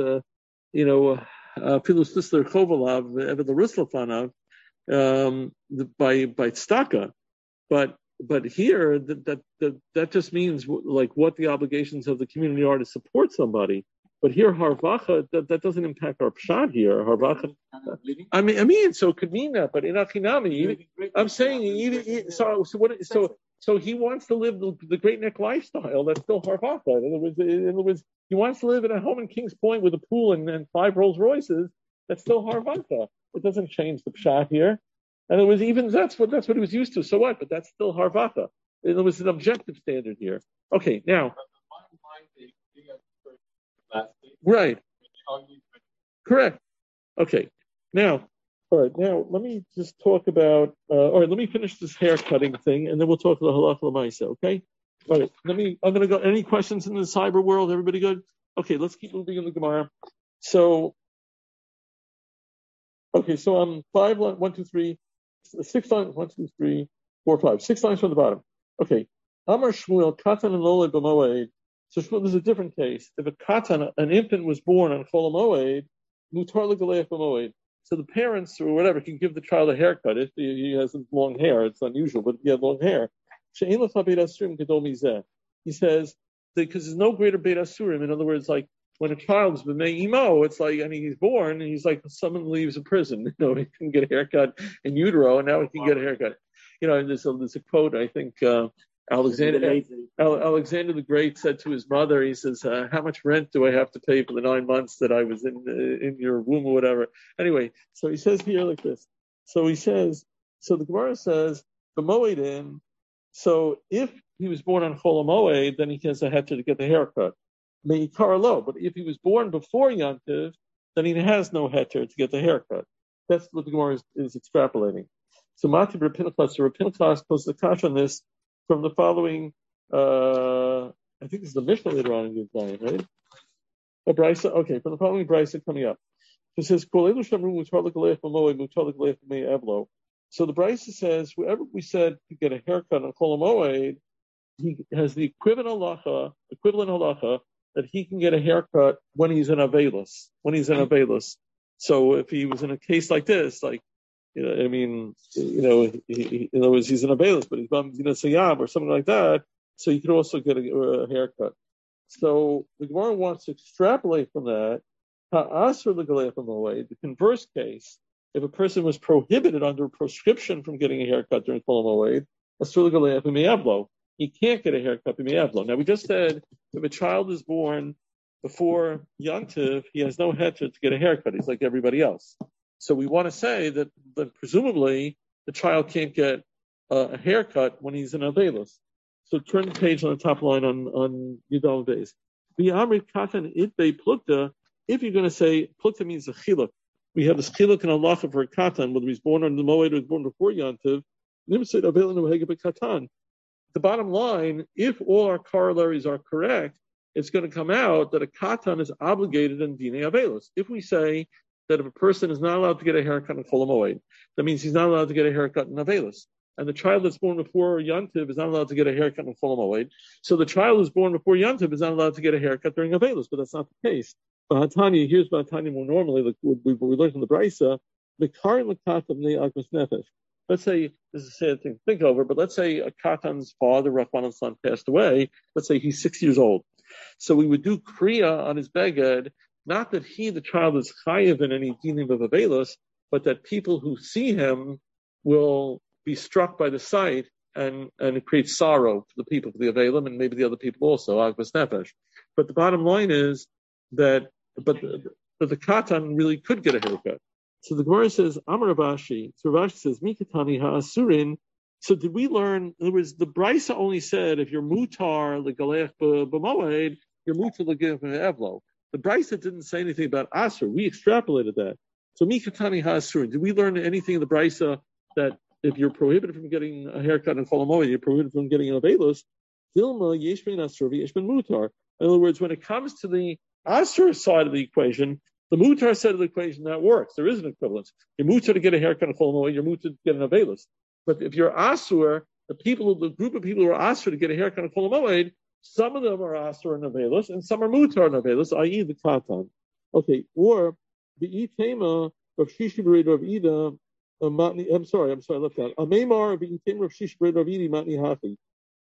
Pilus Tisler Chovalav, Eved the Ruslafanav, by tzedakah, but here that just means like what the obligations of the community are to support somebody. But here, harvacha, that doesn't impact our pshat here. Harvacha. I mean, so it could mean that, but in Achinami, I'm saying, so he wants to live the Great Neck lifestyle. That's still harvacha. In other words, he wants to live in a home in Kings Point with a pool and 5 Rolls Royces. That's still harvacha. It doesn't change the pshat here. And it was even that's what he was used to. So what? But that's still harvacha. It was an objective standard here. Okay, now. Right. Correct. Okay. Now, all right. Now, let me just talk about. All right. Let me finish this hair cutting thing, and then we'll talk about halacha l'maisa. Okay. All right. I'm going to go. Any questions in the cyber world? Everybody good? Okay. Let's keep moving in the Gemara. So. Okay. So I'm 5 lines. 1, 2, 3. 6 lines. 1, 2, 3, 4, 5. 6 lines from the bottom. Okay. Amar Shmuel Katan and Lole b'moed. So there's a different case. If a katan, an infant, was born on Chol Hamoed, mutar l'galeach b'moed. So the parents or whatever can give the child a haircut if he has long hair. It's unusual, but he had long hair. He says because there's no greater beit asurim. In other words, like when a child's b'mei imo, it's like he's born and he's like someone leaves a prison. He can get a haircut in utero, and now he can get a haircut. And there's a quote I think. Alexander the Great said to his mother, he says, how much rent do I have to pay for the 9 months that I was in your womb or whatever? Anyway, so he says here like this. So the Gemara says, b'moedin, so if he was born on Chol Hamoed, then he has a heter to get the haircut. Me'ikar lo, but if he was born before Yantiv, then he has no heter to get the haircut. That's what the Gemara is extrapolating. So Mati Rapinachas posts the kash on this from the following, I think this is the Mishnah later on in the Zion, right? A Brisa, okay, from the following Brisa coming up. It says, so the Brisa says, whoever we said to get a haircut on Chol Hamoed, he has the equivalent halacha that he can get a haircut when he's in Avelis. So if he was in a case like this, like, in other words, he's in Avelis, but he's Sayab or something like that, so you could also get a haircut. So the Gemara wants to extrapolate from that, the converse case, if a person was prohibited under prescription from getting a haircut during Chol Hamoed, he can't get a haircut. Now we just said if a child is born before Yantiv, he has no heter to get a haircut. He's like everybody else. So we want to say that presumably the child can't get a haircut when he's in Avelis. So turn the page on the top line on Yudal Beis. If you're going to say plukta means a chiluk, we have this chiluk and halacha for a katan, whether he's born on the moed or he's born before Yantiv. The bottom line, if all our corollaries are correct, it's going to come out that a katan is obligated in Dinei Avelis. If we say that if a person is not allowed to get a haircut in Chol Hamoed, that means he's not allowed to get a haircut in Avelis. And the child that's born before Yantiv is not allowed to get a haircut in Chol Hamoed. So the child who's born before Yantiv is not allowed to get a haircut during Avelis, but that's not the case. Here's Bahatanya more normally, like we learned in the Brisa, let's say, this is a sad thing to think over, but let's say a katan's father, Rachman's son, passed away. Let's say he's 6 years old. So we would do kriya on his beged, not that the child, is chayiv in any dinim of Avelis, but that people who see him will be struck by the sight and it creates sorrow for the people, for the Avelim, and maybe the other people also, Agmas Nefesh. But the bottom line is that, the katan really could get a haircut. So the Gemara says, Amar Rabashi. So Rabashi says, Mikatani ha'asurin. So did we learn, in other words, the Brisa only said, if you're mutar l'galech b'moed, you're mutar l'galech b'evlo. The Brisa didn't say anything about asur. We extrapolated that. So Mikatani ha'asurin. Did we learn anything in the Brisa that if you're prohibited from getting a haircut in Chol Hamoed, you're prohibited from getting an Avelis? Dilma yesh ben asur v'yesh ben mutar. In other words, when it comes to the asur side of the equation, the mutar side of the equation, that works. There is an equivalence. You're mutar to get a haircut in Chol Hamoed, you're mutar to get an Avelis. But if you're asur, the group of people who are asur to get a haircut in Chol Hamoed, some of them are asur in Avelis, and some are mutar in Avelis, i.e. the katan. Okay, or the itema of Shishi Bered of Ida, I'm sorry, I left that. Amemar of itema of Shishi Bered of Ida matni hachi.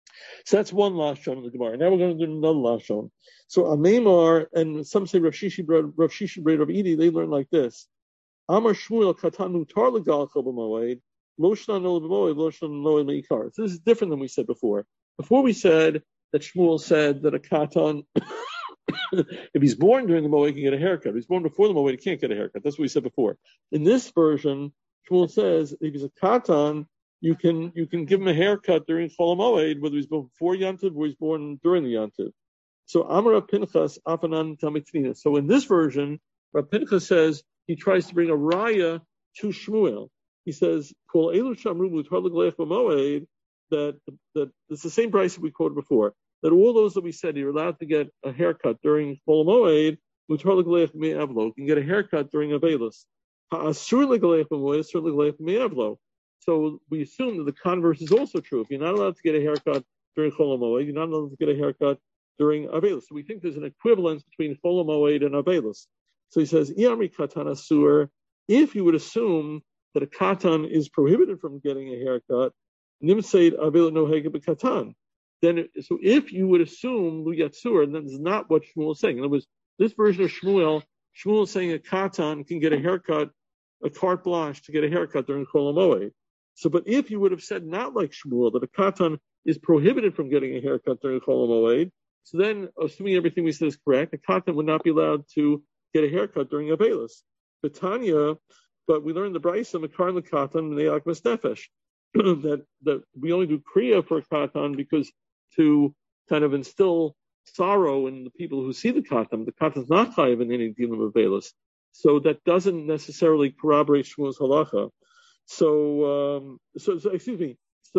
So that's one lashon in the Gemara. Now we're going to do another lashon. So Amemar, and some say Rav Shishi Rav Edi, they learn like this. Amar Shmuel Katan Mutar Legal B'Moed, Lo Shna Noel B'Moed, Lo Shna Noel Meikar. So this is different than we said before. Before we said that Shmuel said that a Katan, if he's born during the Moed, he can get a haircut. If he's born before the Moed, he can't get a haircut. That's what we said before. In this version, Shmuel says if he's a Katan, you can give him a haircut during Chol HaMoed, whether he's born before Yantiv or he's born during the Yantiv. So Amar Pinchas Afanan Tamitina. So in this version, Rav Pinchas says he tries to bring a raya to Shmuel. He says, "Kol elu shamru mutar l'gleich b'moed." That it's the same price that we quoted before. That all those that we said you're allowed to get a haircut during Chol HaMoed, mutar l'gleich me'avlo, can get a haircut during Avelus. Ha'asur l'gleich b'moed, asur l'gleich me'avlo. So we assume that the converse is also true. If you're not allowed to get a haircut during Chol HaMoed, you're not allowed to get a haircut during Avelus. So we think there's an equivalence between Chol HaMoed and Avelus. So he says, Iyamri Katan Asur, if you would assume that a Katan is prohibited from getting a haircut, Nimseid Avel Nohega B'Katan. Then, so if you would assume Lu Yatsur, then that's not what Shmuel is saying. In other words, this version of Shmuel is saying a Katan can get a haircut, a carte blanche to get a haircut during Chol HaMoed. So, but if you would have said not like Shmuel, that a Katan is prohibited from getting a haircut during Chol HaMoed, so then, assuming everything we said is correct, a Katan would not be allowed to get a haircut during Avelus. Betanya, but we learned the Brisa, Makar L'Katan, Ne'ak Nefesh, that we only do Kriya for a Katan because to kind of instill sorrow in the people who see the Katan. The Katan is not chayav in any dinim of Avelus. So that doesn't necessarily corroborate Shmuel's halacha. So excuse me.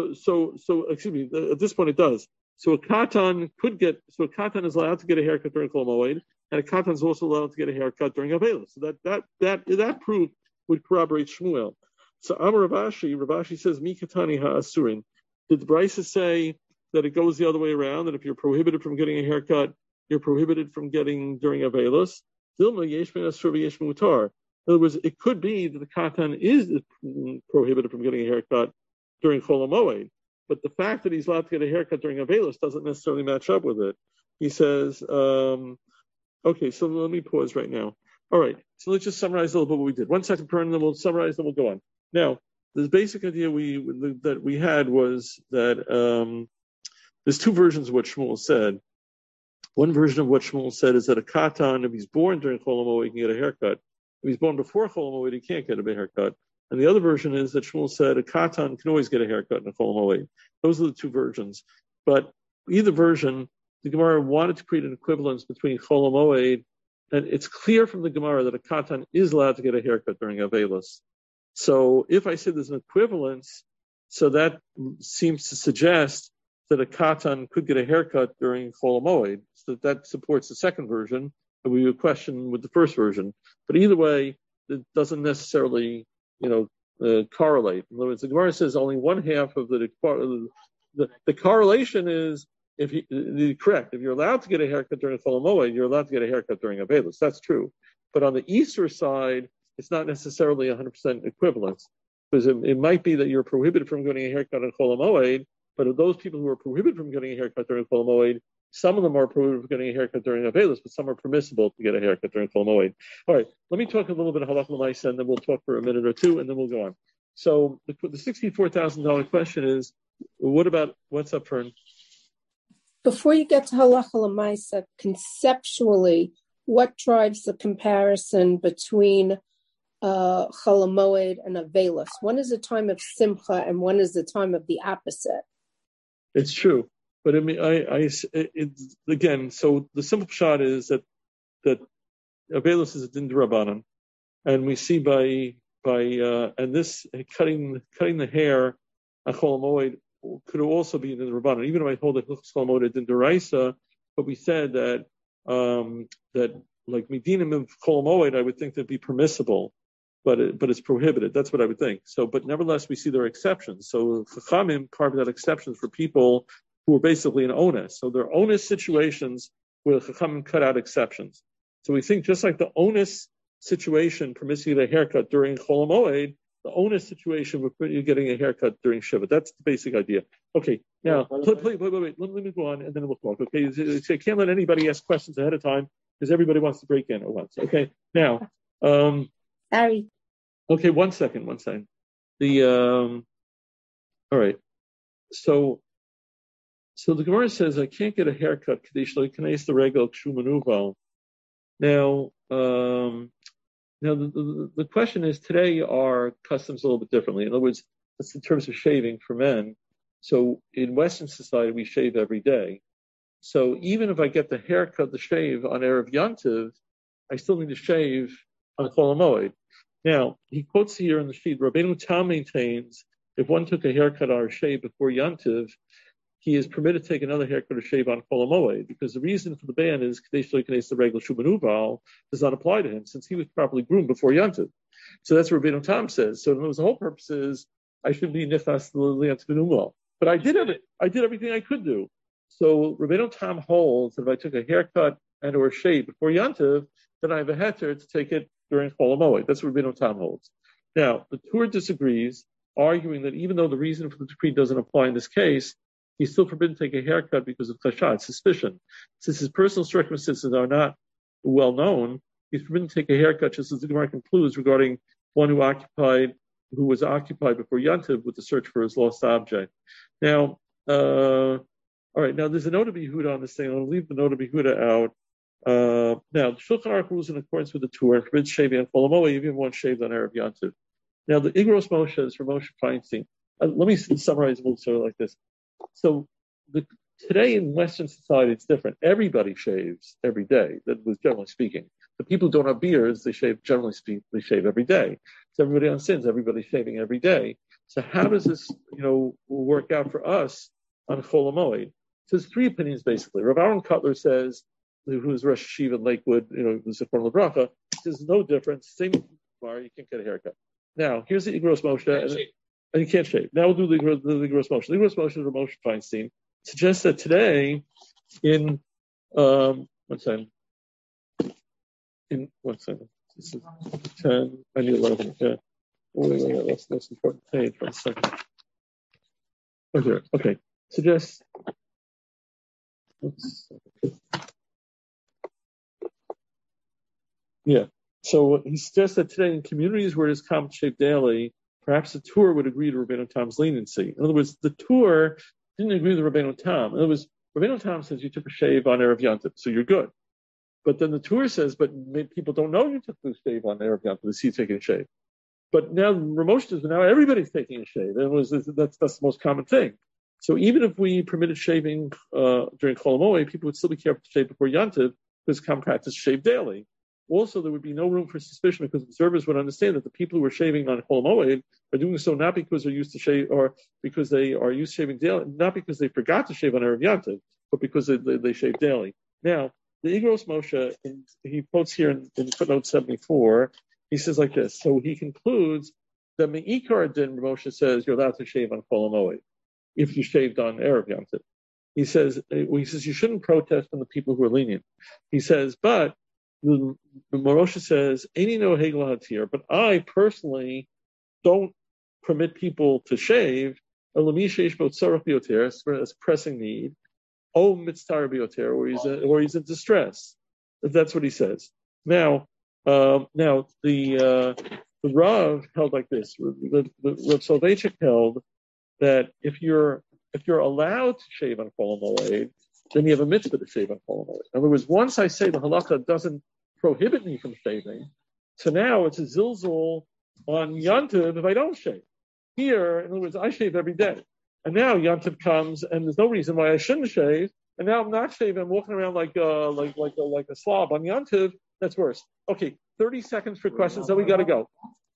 At this point it does. So a Katan is allowed to get a haircut during Chol HaMoed, and a Katan is also allowed to get a haircut during Avelus. So that proof would corroborate Shmuel. So Amar Ravashi says, Mi Katani ha'asurin. Did the Brisa say that it goes the other way around, that if you're prohibited from getting a haircut, you're prohibited from getting during Avelus? Dilma yesh min asur v'yesh mutar. In other words, it could be that the Katan is prohibited from getting a haircut during Chol HaMoed, but the fact that he's allowed to get a haircut during Avelus doesn't necessarily match up with it. He says, okay, so let me pause right now. All right, so let's just summarize a little bit what we did. 1 second per, and then we'll summarize, then we'll go on. Now, the basic idea that we had was that there's two versions of what Shmuel said. One version of what Shmuel said is that a Katan, if he's born during Chol HaMoed, he can get a haircut. If he's born before Chol HaMoed, he can't get a haircut. And the other version is that Shmuel said a Katan can always get a haircut in a Chol HaMoed. Those are the two versions. But either version, the Gemara wanted to create an equivalence between Chol HaMoed, and it's clear from the Gemara that a Katan is allowed to get a haircut during Avelus. So if I say there's an equivalence, so that seems to suggest that a Katan could get a haircut during Chol HaMoed. So that supports the second version, and we would question with the first version. But either way, it doesn't necessarily, correlate. In other words, the Gemara says only one half of the correlation is correct. If you're allowed to get a haircut during Chol HaMoed, you're allowed to get a haircut during Avelus. That's true. But on the Easter side, it's not necessarily 100% equivalence, because it might be that you're prohibited from getting a haircut on Chol HaMoed, but of those people who are prohibited from getting a haircut during Chol HaMoed, some of them are prohibited from getting a haircut during Avelus, but some are permissible to get a haircut during Chol HaMoed. All right, let me talk a little bit of Halakha L'Maisa, and then we'll talk for a minute or two, and then we'll go on. So the $64,000 question is, what's up, Fern? Before you get to Halakha L'Maisa, conceptually, what drives the comparison between Chol HaMoed and Avelus? One is a time of Simcha, and one is the time of the opposite. It's true. But I mean, again, so the simple shot is that Avelus is a din d'Rabbanan, and we see by and this cutting the hair at Chol HaMoed could also be in the Rabbanan. Even if I hold that Chol HaMoed is din d'Oraisa, but we said that like Medinim of Chol HaMoed, I would think that'd be permissible, but it's prohibited. That's what I would think. So, but nevertheless, we see there are exceptions. So Chachamim carved out exceptions for people who are basically an onus. So there are onus situations where the Chachamim cut out exceptions. So we think just like the onus situation permits you to get a haircut during Chol HaMoed, the onus situation with you getting a haircut during Shiva. That's the basic idea. Okay, now, wait. Let me go on, and then we'll talk. Okay, so I can't let anybody ask questions ahead of time because everybody wants to break in at once. Okay, now, sorry. Okay, one second. All right. So the Gemara says I can't get a haircut. The regal kshumanuval. Now, the question is, today our customs a little bit differently. In other words, that's in terms of shaving for men. So in Western society, we shave every day. So even if I get the haircut, the shave on Erev Yantiv, I still need to shave on Chol HaMoed. Now, he quotes here in the sheet, Rabbeinu Tam maintains, if one took a haircut or a shave before Yantiv, he is permitted to take another haircut or shave on Chol HaMoed, because the reason for the ban is the regular Shumanuval does not apply to him, since he was properly groomed before Yantiv. So that's what Rabbeinu Tam says. So the whole purpose is, I should be Nichas L'Yantiv. But I did everything I could do. So Rabbeinu Tam holds that if I took a haircut and or a shave before Yantiv, then I have a heter to take it during Chol HaMoed. That's what Rabbeinu Tam holds. Now, the Tur disagrees, arguing that even though the reason for the decree doesn't apply in this case, he's still forbidden to take a haircut because of chashad, suspicion. Since his personal circumstances are not well known, he's forbidden to take a haircut, just as the Gemara concludes regarding one who was occupied before Yantiv with the search for his lost object. Now, all right. Now, there's a note of Yehuda on this thing. I'll leave the note of Yehuda out. Now, the Shulchan Aruch rules in accordance with the Tur and forbids shaving on Chol HaMoed, even one shaved on Erev Yantiv. Now, the Igros Moshe is for Moshe Feinstein. Let me summarize it sort of like this. So, today in Western society, it's different. Everybody shaves every day. That was generally speaking. The people who don't have beards, they shave. Generally speaking, they shave every day. So everybody on sins, everybody's shaving every day. So how does this, work out for us on Chol HaMoed? So there's three opinions basically. Rav Aaron Cutler says, who is Rosh Yeshiva in Lakewood, who's a former bracha, there's no difference. Same tomorrow, you can't get a haircut. Now, here's the Igros Moshe, and you can't shave. Now we'll do the Igros Moshe. The Igros Moshe is Moshe Feinstein. Suggests that today, in one second. This is 10, I need 11. Yeah. Wait, that's the most important page. 1 second. Okay. Suggests. Yeah. So he suggests that today in communities where it is common to shave daily, perhaps the Tur would agree to Rabbeinu Tam's leniency. In other words, the Tur didn't agree with Rabbeinu Tam. In other words, Rabbeinu Tam says you took a shave on Erev Yantiv, so you're good. But then the Tur says, but people don't know you took the shave on Erev Yantiv, they see you taking a shave. But now Ramosh says, now everybody's taking a shave. That's the most common thing. So even if we permitted shaving during Chol HaMoed, people would still be careful to shave before Yantiv, because common practice shave daily. Also, there would be no room for suspicion because observers would understand that the people who are shaving on Chol HaMoed are doing so not because they're used to shave or because they are used to shaving daily, not because they forgot to shave on Erev Yantiv, but because they shave daily. Now, the Igros Moshe, he quotes here in footnote 74, he says like this. So he concludes that Me'ikar Din, Moshe says, you're allowed to shave on Chol HaMoed if you shaved on Erev Yantiv. He says you shouldn't protest from the people who are lenient. He says, but the Moshe says, Eini no hegel hatir, but I personally don't permit people to shave as pressing need, mitztar bioter, or he's in distress. That's what he says. Now the Rav held like this. The Rav Soloveitchik held that if you're allowed to shave on Chol HaMoed, then you have a mitzvah to shave on Chol HaMoed. In other words, once I say the halakha doesn't prohibit me from shaving, so now it's a zilzul on Yantiv if I don't shave. Here, in other words, I shave every day. And now Yantiv comes, and there's no reason why I shouldn't shave, and now I'm not shaving, I'm walking around like a slob on Yantiv. That's worse. Okay, 30 seconds for questions, then we got to go.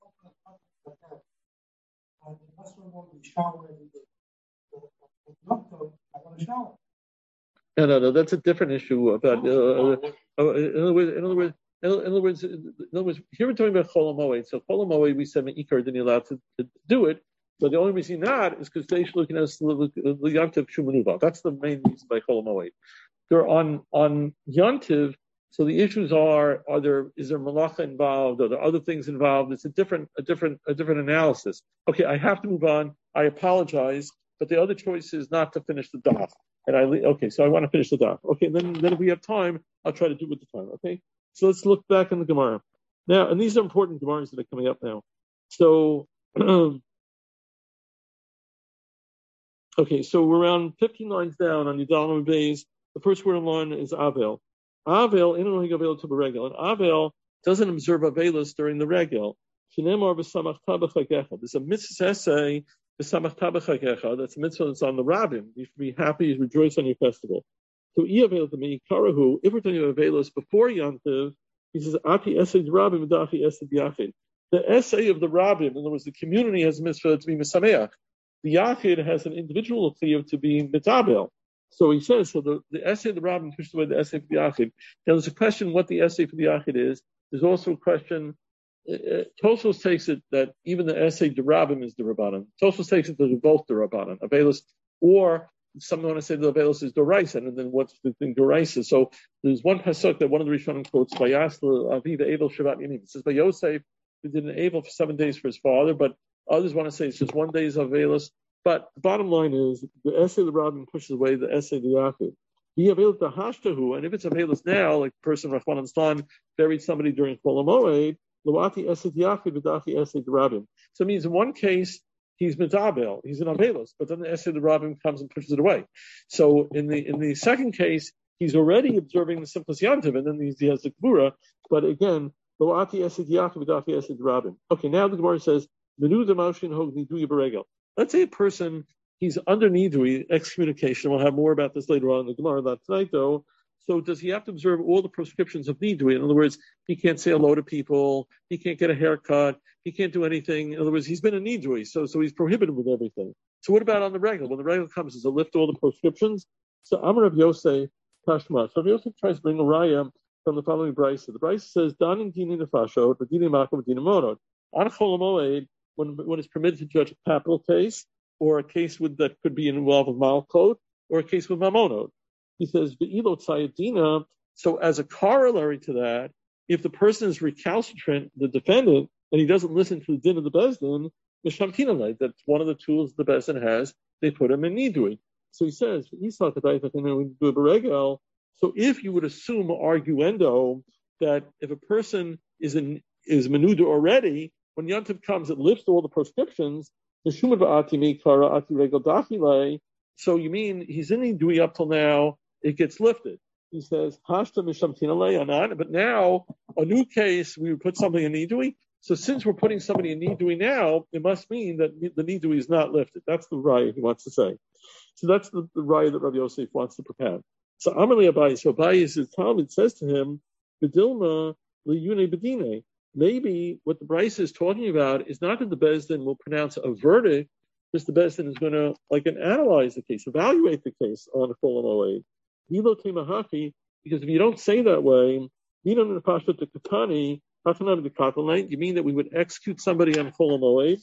No, that's a different issue. About in other words, here we're talking about Chol HaMoed. So Chol HaMoed, we said Me'ikar didn't allow to do it, but the only reason not is because they should look at the Yantiv Shumanuva. That's the main reason by Chol HaMoed. They're on Yantiv. So the issues is there malacha involved? Are there other things involved? It's a different analysis. Okay, I have to move on. I apologize, but the other choice is not to finish the daf. So I want to finish the daf. Okay, then if we have time, I'll try to do it with the time. Okay, so let's look back in the Gemara now, and these are important Gemaras that are coming up now. So, okay, so we're around 15 lines down on Yudalma Bays. The first word in line is Avel. Avel, Avel to the regel, and Avel doesn't observe Avelus during the regel. There's a mitzvah essay, that's a mitzvah that's on the rabbin. You should be happy, you rejoice on your festival. So if we're talking about Avelus before Yantiv, he says, Ati essay rabbin, Ati essay yachid. The essay of the rabbin, in other words, the community has a mitzvah to be misameach. The yachid has an individual chiyuv to be mitabel. So he says, so the essay of the rabbin pushes away the essay for the yachid. Now there's a question what the essay for the yachid is. There's also a question, Tosfos takes it that even the essay the rabbin is the rabbanan. Tosfos takes it that they're both the rabbanan. Avelus, or some want to say the Avelus is Doraisa, and then what's the thing Doraisa? So there's one pasuk that one of the Rishonim quotes by Yasla Aviva Abel Shabbat Yanim. It says by Yosef, he did an Abel for 7 days for his father, but others want to say it's just 1 day of Avelus. But the bottom line is the essay of the rabbin pushes away the essay of the Yachid. He Avelus the Hashtahu, and if it's Avelus now, like the person Rahman Stan buried somebody during Chol HaMoed, Loati essay the Yachid, B'dachi essay the rabbin. So it means in one case he's Medabel, he's an Avelus, but then the essay of the rabbin comes and pushes it away. So in the second case, he's already observing the Simchas Yantiv, and then he has the Kbura. But again, Loati essay the Yachid, B'dachi essay the rabbin. Okay, now the Gemara says, Menu the Maushin Hog Niduya Beregel. Let's say a person, he's under nidui, excommunication. We'll have more about this later on in the Gemara, not tonight though. So does he have to observe all the prescriptions of nidui? In other words, he can't say hello to people, he can't get a haircut, he can't do anything. In other words, he's been a nidui, so he's prohibited with everything. So what about on the regular? When the regular comes, does it lift all the prescriptions? So Amar of Yosef Tashma. So Yosef tries to bring a raya from the following brisa. The brisa says, Danin dini nefashot, but dini makom dini monod. On Chol HaMoed, when it's permitted to judge a capital case, or a case that could be involved with malchot, or a case with mamonot. He says, Ve'ilo tzayadina. So as a corollary to that, if the person is recalcitrant, the defendant, and he doesn't listen to the din of the bezdin, mishamtinalei, that's one of the tools the bezdin has, they put him in nidui. So he says, so if you would assume arguendo that if a person is menuda already, when Yantiv comes, it lifts all the prescriptions. So you mean he's in nidui up till now, it gets lifted. He says, but now, a new case, we would put something in nidui. So since we're putting somebody in nidui now, it must mean that the nidui is not lifted. That's the raya he wants to say. So that's the raya that Rabbi Yosef wants to propound. So Amarli Abai, so Abai is his Talmud says to him, Bedilma liyune bedine. Maybe what the Bryce is talking about is not that the Bezdin will pronounce a verdict, just the Bezdin is going to analyze the case, evaluate the case on a Chol HaMoed. Because if you don't say that way, you mean that we would execute somebody on Chol HaMoed,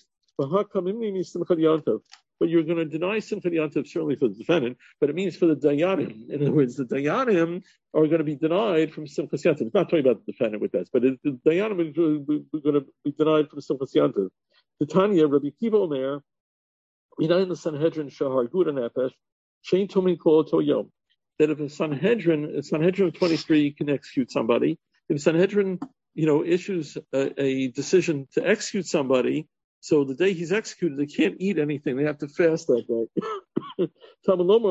but you're going to deny Simchat Yantiv certainly for the defendant, but it means for the Dayanim. In other words, the Dayanim are going to be denied from Simchat Yantiv. It's not talking about the defendant with this, but the Dayanim are going to be denied from Simchat Yantiv. The Tanya, Rabbi Kiva Omer, in the Sanhedrin Shahar Gud Nefesh, Shein Tomin Kol Oto Yom. That if a Sanhedrin of 23 can execute somebody, if Sanhedrin, issues a decision to execute somebody, so the day he's executed, they can't eat anything. They have to fast that day. So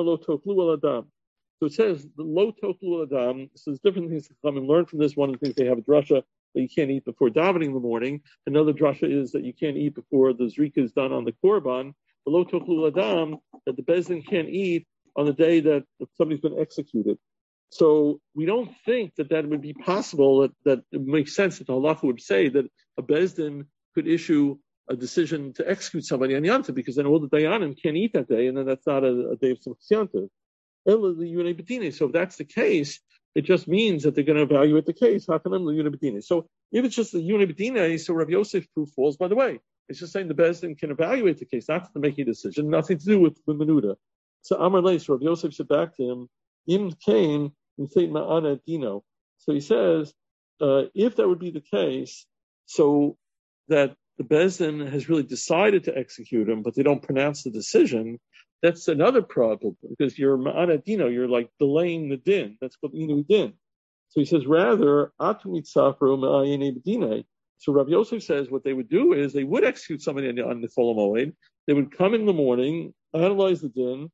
it says, the lo toklu adam, so there's different things to come and learn from this. One of the things they have a drasha that you can't eat before davening in the morning. Another drasha is that you can't eat before the zrika is done on the korban. The lo toklu adam, that the bezdin can't eat on the day that somebody's been executed. So we don't think that would be possible, that it makes sense that the halacha would say that a bezdin could issue a decision to execute somebody on Yantiv, because then all the Dayanim can't eat that day, and then that's not a day of Simchas Yantiv. So if that's the case, it just means that they're going to evaluate the case. So if it's just the Yunei B'dinei, so Rav Yosef's proof falls by the way. It's just saying the Bezdin can evaluate the case, not to make a decision, nothing to do with Menuda. So Amar Leis, Rav Yosef said back to him, Im Kain, and say Ma'ana Dino. So he says, if that would be the case, so that the Beis Din has really decided to execute him, but they don't pronounce the decision, that's another problem, because you're ma'anadino, you're like delaying the din. That's called inu din. So he says, rather, atumit safru ma'ayene b'dinei. So Rav Yosef says what they would do is they would execute somebody on the Chol Hamoed. They would come in the morning, analyze the din,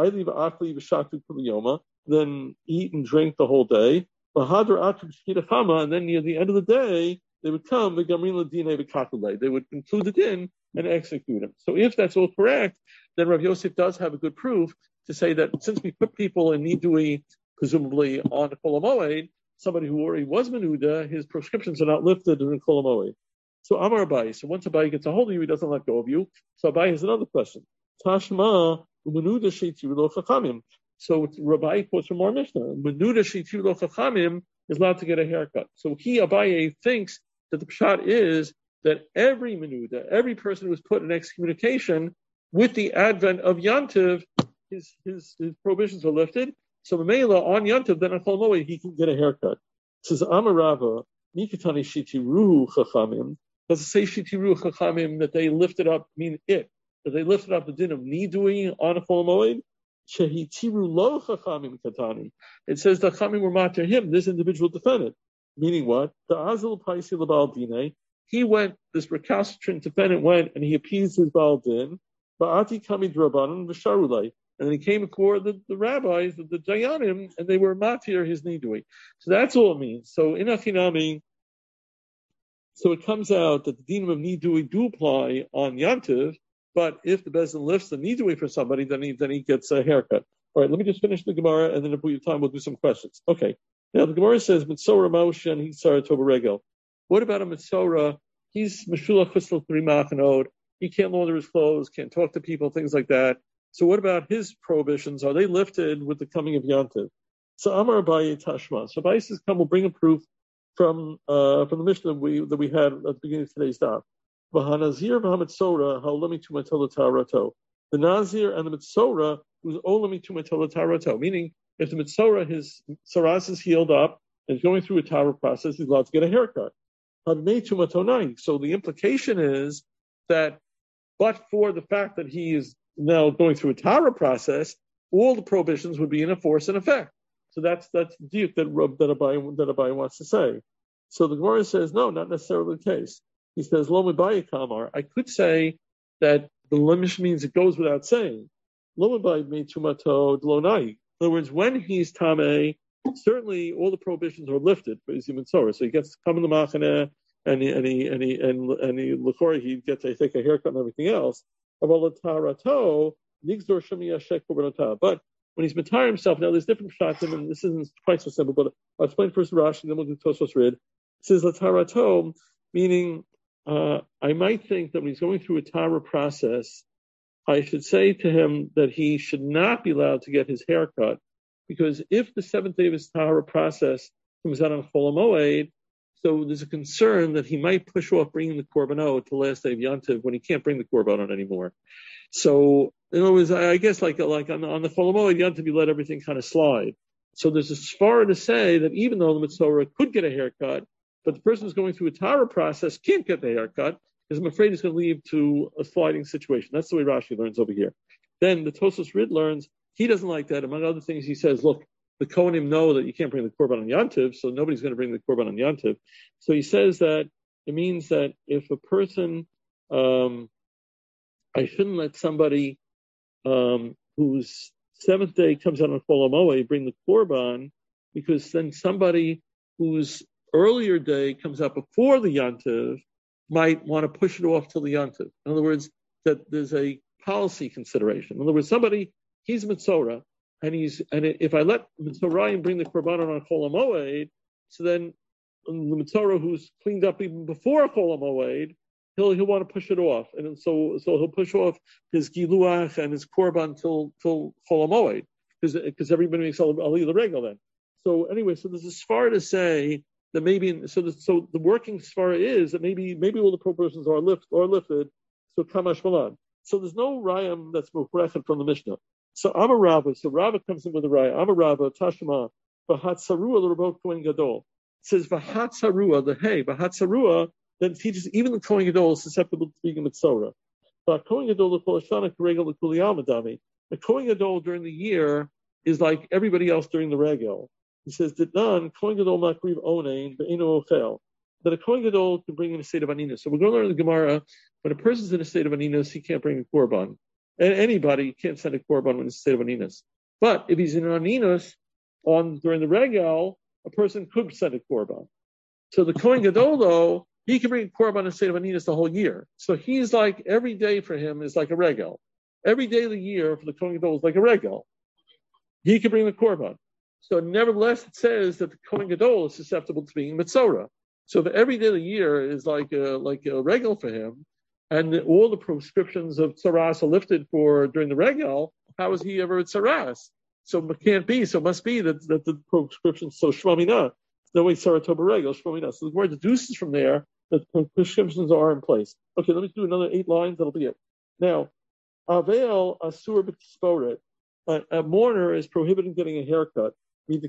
then eat and drink the whole day. And then near the end of the day, they would come, they would conclude the din and execute him. So if that's all correct, then Rav Yosef does have a good proof to say that since we put people in Nidui, presumably on the Chol Hamoed, somebody who already was Menuda, his prescriptions are not lifted in the Chol Hamoed. So Amar Abai, so once Abai gets a hold of you, he doesn't let go of you. So Abai has another question. Tashma Menuda Sheitziu Lo Chachamim. So Rabbi quotes from our Mishnah. Menuda Sheitziu Lo Chachamim is allowed to get a haircut. So he, Abai, thinks that the pshat is that every Menuda, every person who was put in excommunication, with the advent of Yantiv, his prohibitions are lifted. So Mamela on Yantiv, then on Chol Hamoed, he can get a haircut. It says Amar Rava, Mikatani Shitiru Chachamim. Does it say Shitiru Chachamim that they lifted up, that they lifted up the din of Nidui on Chol Hamoed? Shehitiru Lo Chachamim Katani. It says the Chachamim were matter him, this individual defendant. Meaning what? The Azil Paisi Labal Dine. He went, this recalcitrant defendant went and he appeased his Baal Din. Ba'ati Kami Drabanan V'sharulai. And then he came before the rabbis, the Dayanim, and they were matir his nidui. So that's all it means. So in Achinami, so it comes out that the dinim of nidui do apply on Yantiv, but if the Beis Din lifts the nidui for somebody, then he gets a haircut. All right, let me just finish the Gemara, and then if we have time, we'll do some questions. Okay. Now the Gemara says Mitzora Moshe and he's Sarah Tova Regel. What about a Mitzora? He's Meshulach Chusel Three Machanot. He can't launder his clothes, can't talk to people, things like that. So what about his prohibitions? Are they lifted with the coming of Yantiv? So Amar Abaye Tashma. So Abaye says, "Come, we'll bring a proof from the Mishnah that we had at the beginning of today's daf. V'hanazir v'hamitzora ha'olami tumatol tarato. The Nazir and the Mitzora who's olami tumatol tarato. Meaning, if the Mitzora his saras is healed up and is going through a tara process, he's allowed to get a haircut. So the implication is that, but for the fact that he is now going through a Tara process, all the prohibitions would be in force and effect. So that's the diuk that Abai wants to say. So the Gemara says, no, not necessarily the case. He says, Lo Mibayi Kamar. I could say that the limish means it goes without saying. Lo Mibayi me tumato dlonai. In other words, when he's Tameh, certainly all the prohibitions are lifted for Izim and Torah. So he gets to come in the Machaneh, and he gets to take a haircut and everything else. But when he's Matar himself, now there's different shots, and this isn't quite so simple, but I'll explain first Rashi, and then we'll do Tosfos Rid. It says Latarato, meaning I might think that when he's going through a Tara process, I should say to him that he should not be allowed to get his hair cut, because if the seventh day of his Tara process comes out on Chol Hamoed, so there's a concern that he might push off bringing the korbanot to the last day of Yantiv when he can't bring the korbanot anymore. So in other words, I guess like on the Chol Hamoed Yantiv, you let everything kind of slide. So there's a svara to say that even though the Mitzorah could get a haircut, but the person who's going through a Tara process can't get the haircut, because I'm afraid it's going to lead to a sliding situation. That's the way Rashi learns over here. Then the Tosfos Rid learns he doesn't like that. Among other things, he says, look, the Kohanim know that you can't bring the Korban on Yantiv, so nobody's going to bring the Korban on Yantiv. So he says that it means that if a person, I shouldn't let somebody whose seventh day comes out on Chol Hamoed bring the Korban, because then somebody whose earlier day comes out before the Yantiv might want to push it off till the Yantiv. In other words, that there's a policy consideration. In other words, he's Mitzorah, and if I let Mitzorayim bring the Korbanon on Chol Hamoed, so then the Mitzorah who's cleaned up even before Chol Hamoed, he'll want to push it off, and so he'll push off his Giluach and his Korban till Chol Hamoed, because everybody makes Aliyah the Regel then. So anyway, so there's a svara to say that maybe so the working svara is that maybe all the prohibitions are lifted. So Kamash Malan. So there's no rayam that's mufrechet from the Mishnah. So Amar Rava, so Rava comes in with a raya. Amar Rava, Tashma, V'hatsaru al Rabot Kohen Gadol. says Vahatzarua, the hay, Vahatzarua, then teaches even the Kohen Gadol is susceptible to being a Mitzorah. But Kohen Gadol, the Kohen Gadol during the year is like everybody else during the regel. He says that none Kohen Gadol makriv onein be'enu ochel. That a Kohen Gadol can bring in a state of aninus. So we're going to learn in the Gemara, when a person's in a state of aninus, he can't bring a korban. And anybody can't send a korban when he's in a state of aninus. But if he's in an aninus during the regel, a person could send a korban. So the Kohen Gadol, though, he can bring a korban in a state of aninus the whole year. So he's like, every day for him is like a regel. Every day of the year for the Kohen Gadol is like a regel. He can bring the korban. So nevertheless, it says that the Kohen Gadol is susceptible to being Mitzorah. So the every day of the year is like a regel for him, and all the prescriptions of tzaras are lifted for during the regel. How is he ever at tzaras? So it can't be. So it must be that the prescriptions so shmamina. No way Saratoba regel shmamina. So the word deduces from there that the prescriptions are in place. Okay, let me do another 8 lines. That'll be it. Now, avel asur b'tisporet. A mourner is prohibited getting a haircut. Because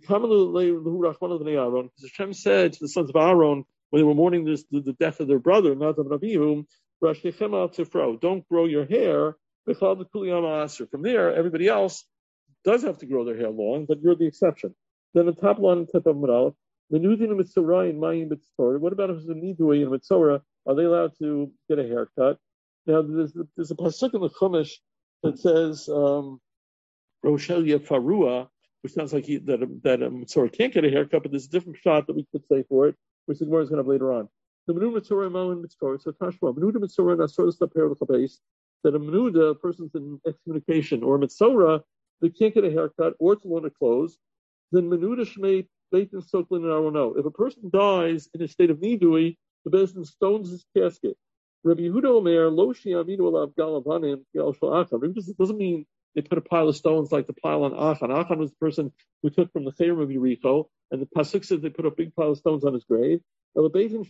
Hashem said to the sons of Aaron when they were mourning the death of their brother, Nadav and Abihu, don't grow your hair. From there, everybody else does have to grow their hair long, but you're the exception. Then the top line in Tef Amral, what about if there's a nidui in Mitzorah? Are they allowed to get a haircut? Now, there's a pasuk in the Chumash that says, Roshel Yefarua, which sounds like that a Mitzorah can't get a haircut, but there's a different shot that we could say for it, which the Gemara is going to have later on. The Menuda Mitzorah Malin Mitzorah, so Tashma, Menuda Mitzorah Nasor Staper L'Chabes, that a Menuda, a person's in excommunication, or a Mitzorah, they can't get a haircut or to loan a clothes, then Menuda Shmei Beitin Soklin and Arono. If a person dies in a state of Nidui, the Bezdin stones his casket. Rabbi Yehuda Omer, Lo Shi'aminu Alav Galavanim, Gal Shal Acham. It doesn't mean they put a pile of stones like the pile on Achan. Achan was the person who took from the Chayrim of Yericho, and the pasuk says they put a big pile of stones on his grave. Bezin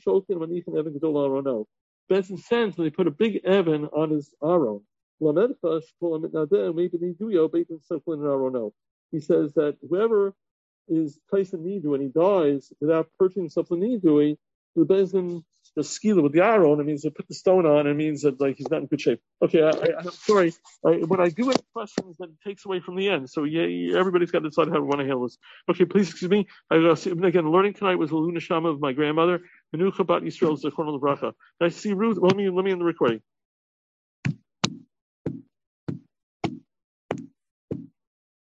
sends when they put a big Evan on his Aron. He says that whoever is placed in Nidu and he dies without purchasing himself the Nidui, the Bezin, the skila with the Aron, it means they put the stone on, it means that like he's not in good shape. Okay, I'm sorry. When I do have questions, that takes away from the end. So yeah, everybody's got to decide how we want to handle this. Okay, please excuse me. Again, learning tonight was Luna Shama of my grandmother. Menucha Bat Yisrael Zechron L'Bracha. I see Ruth. Let me end the recording.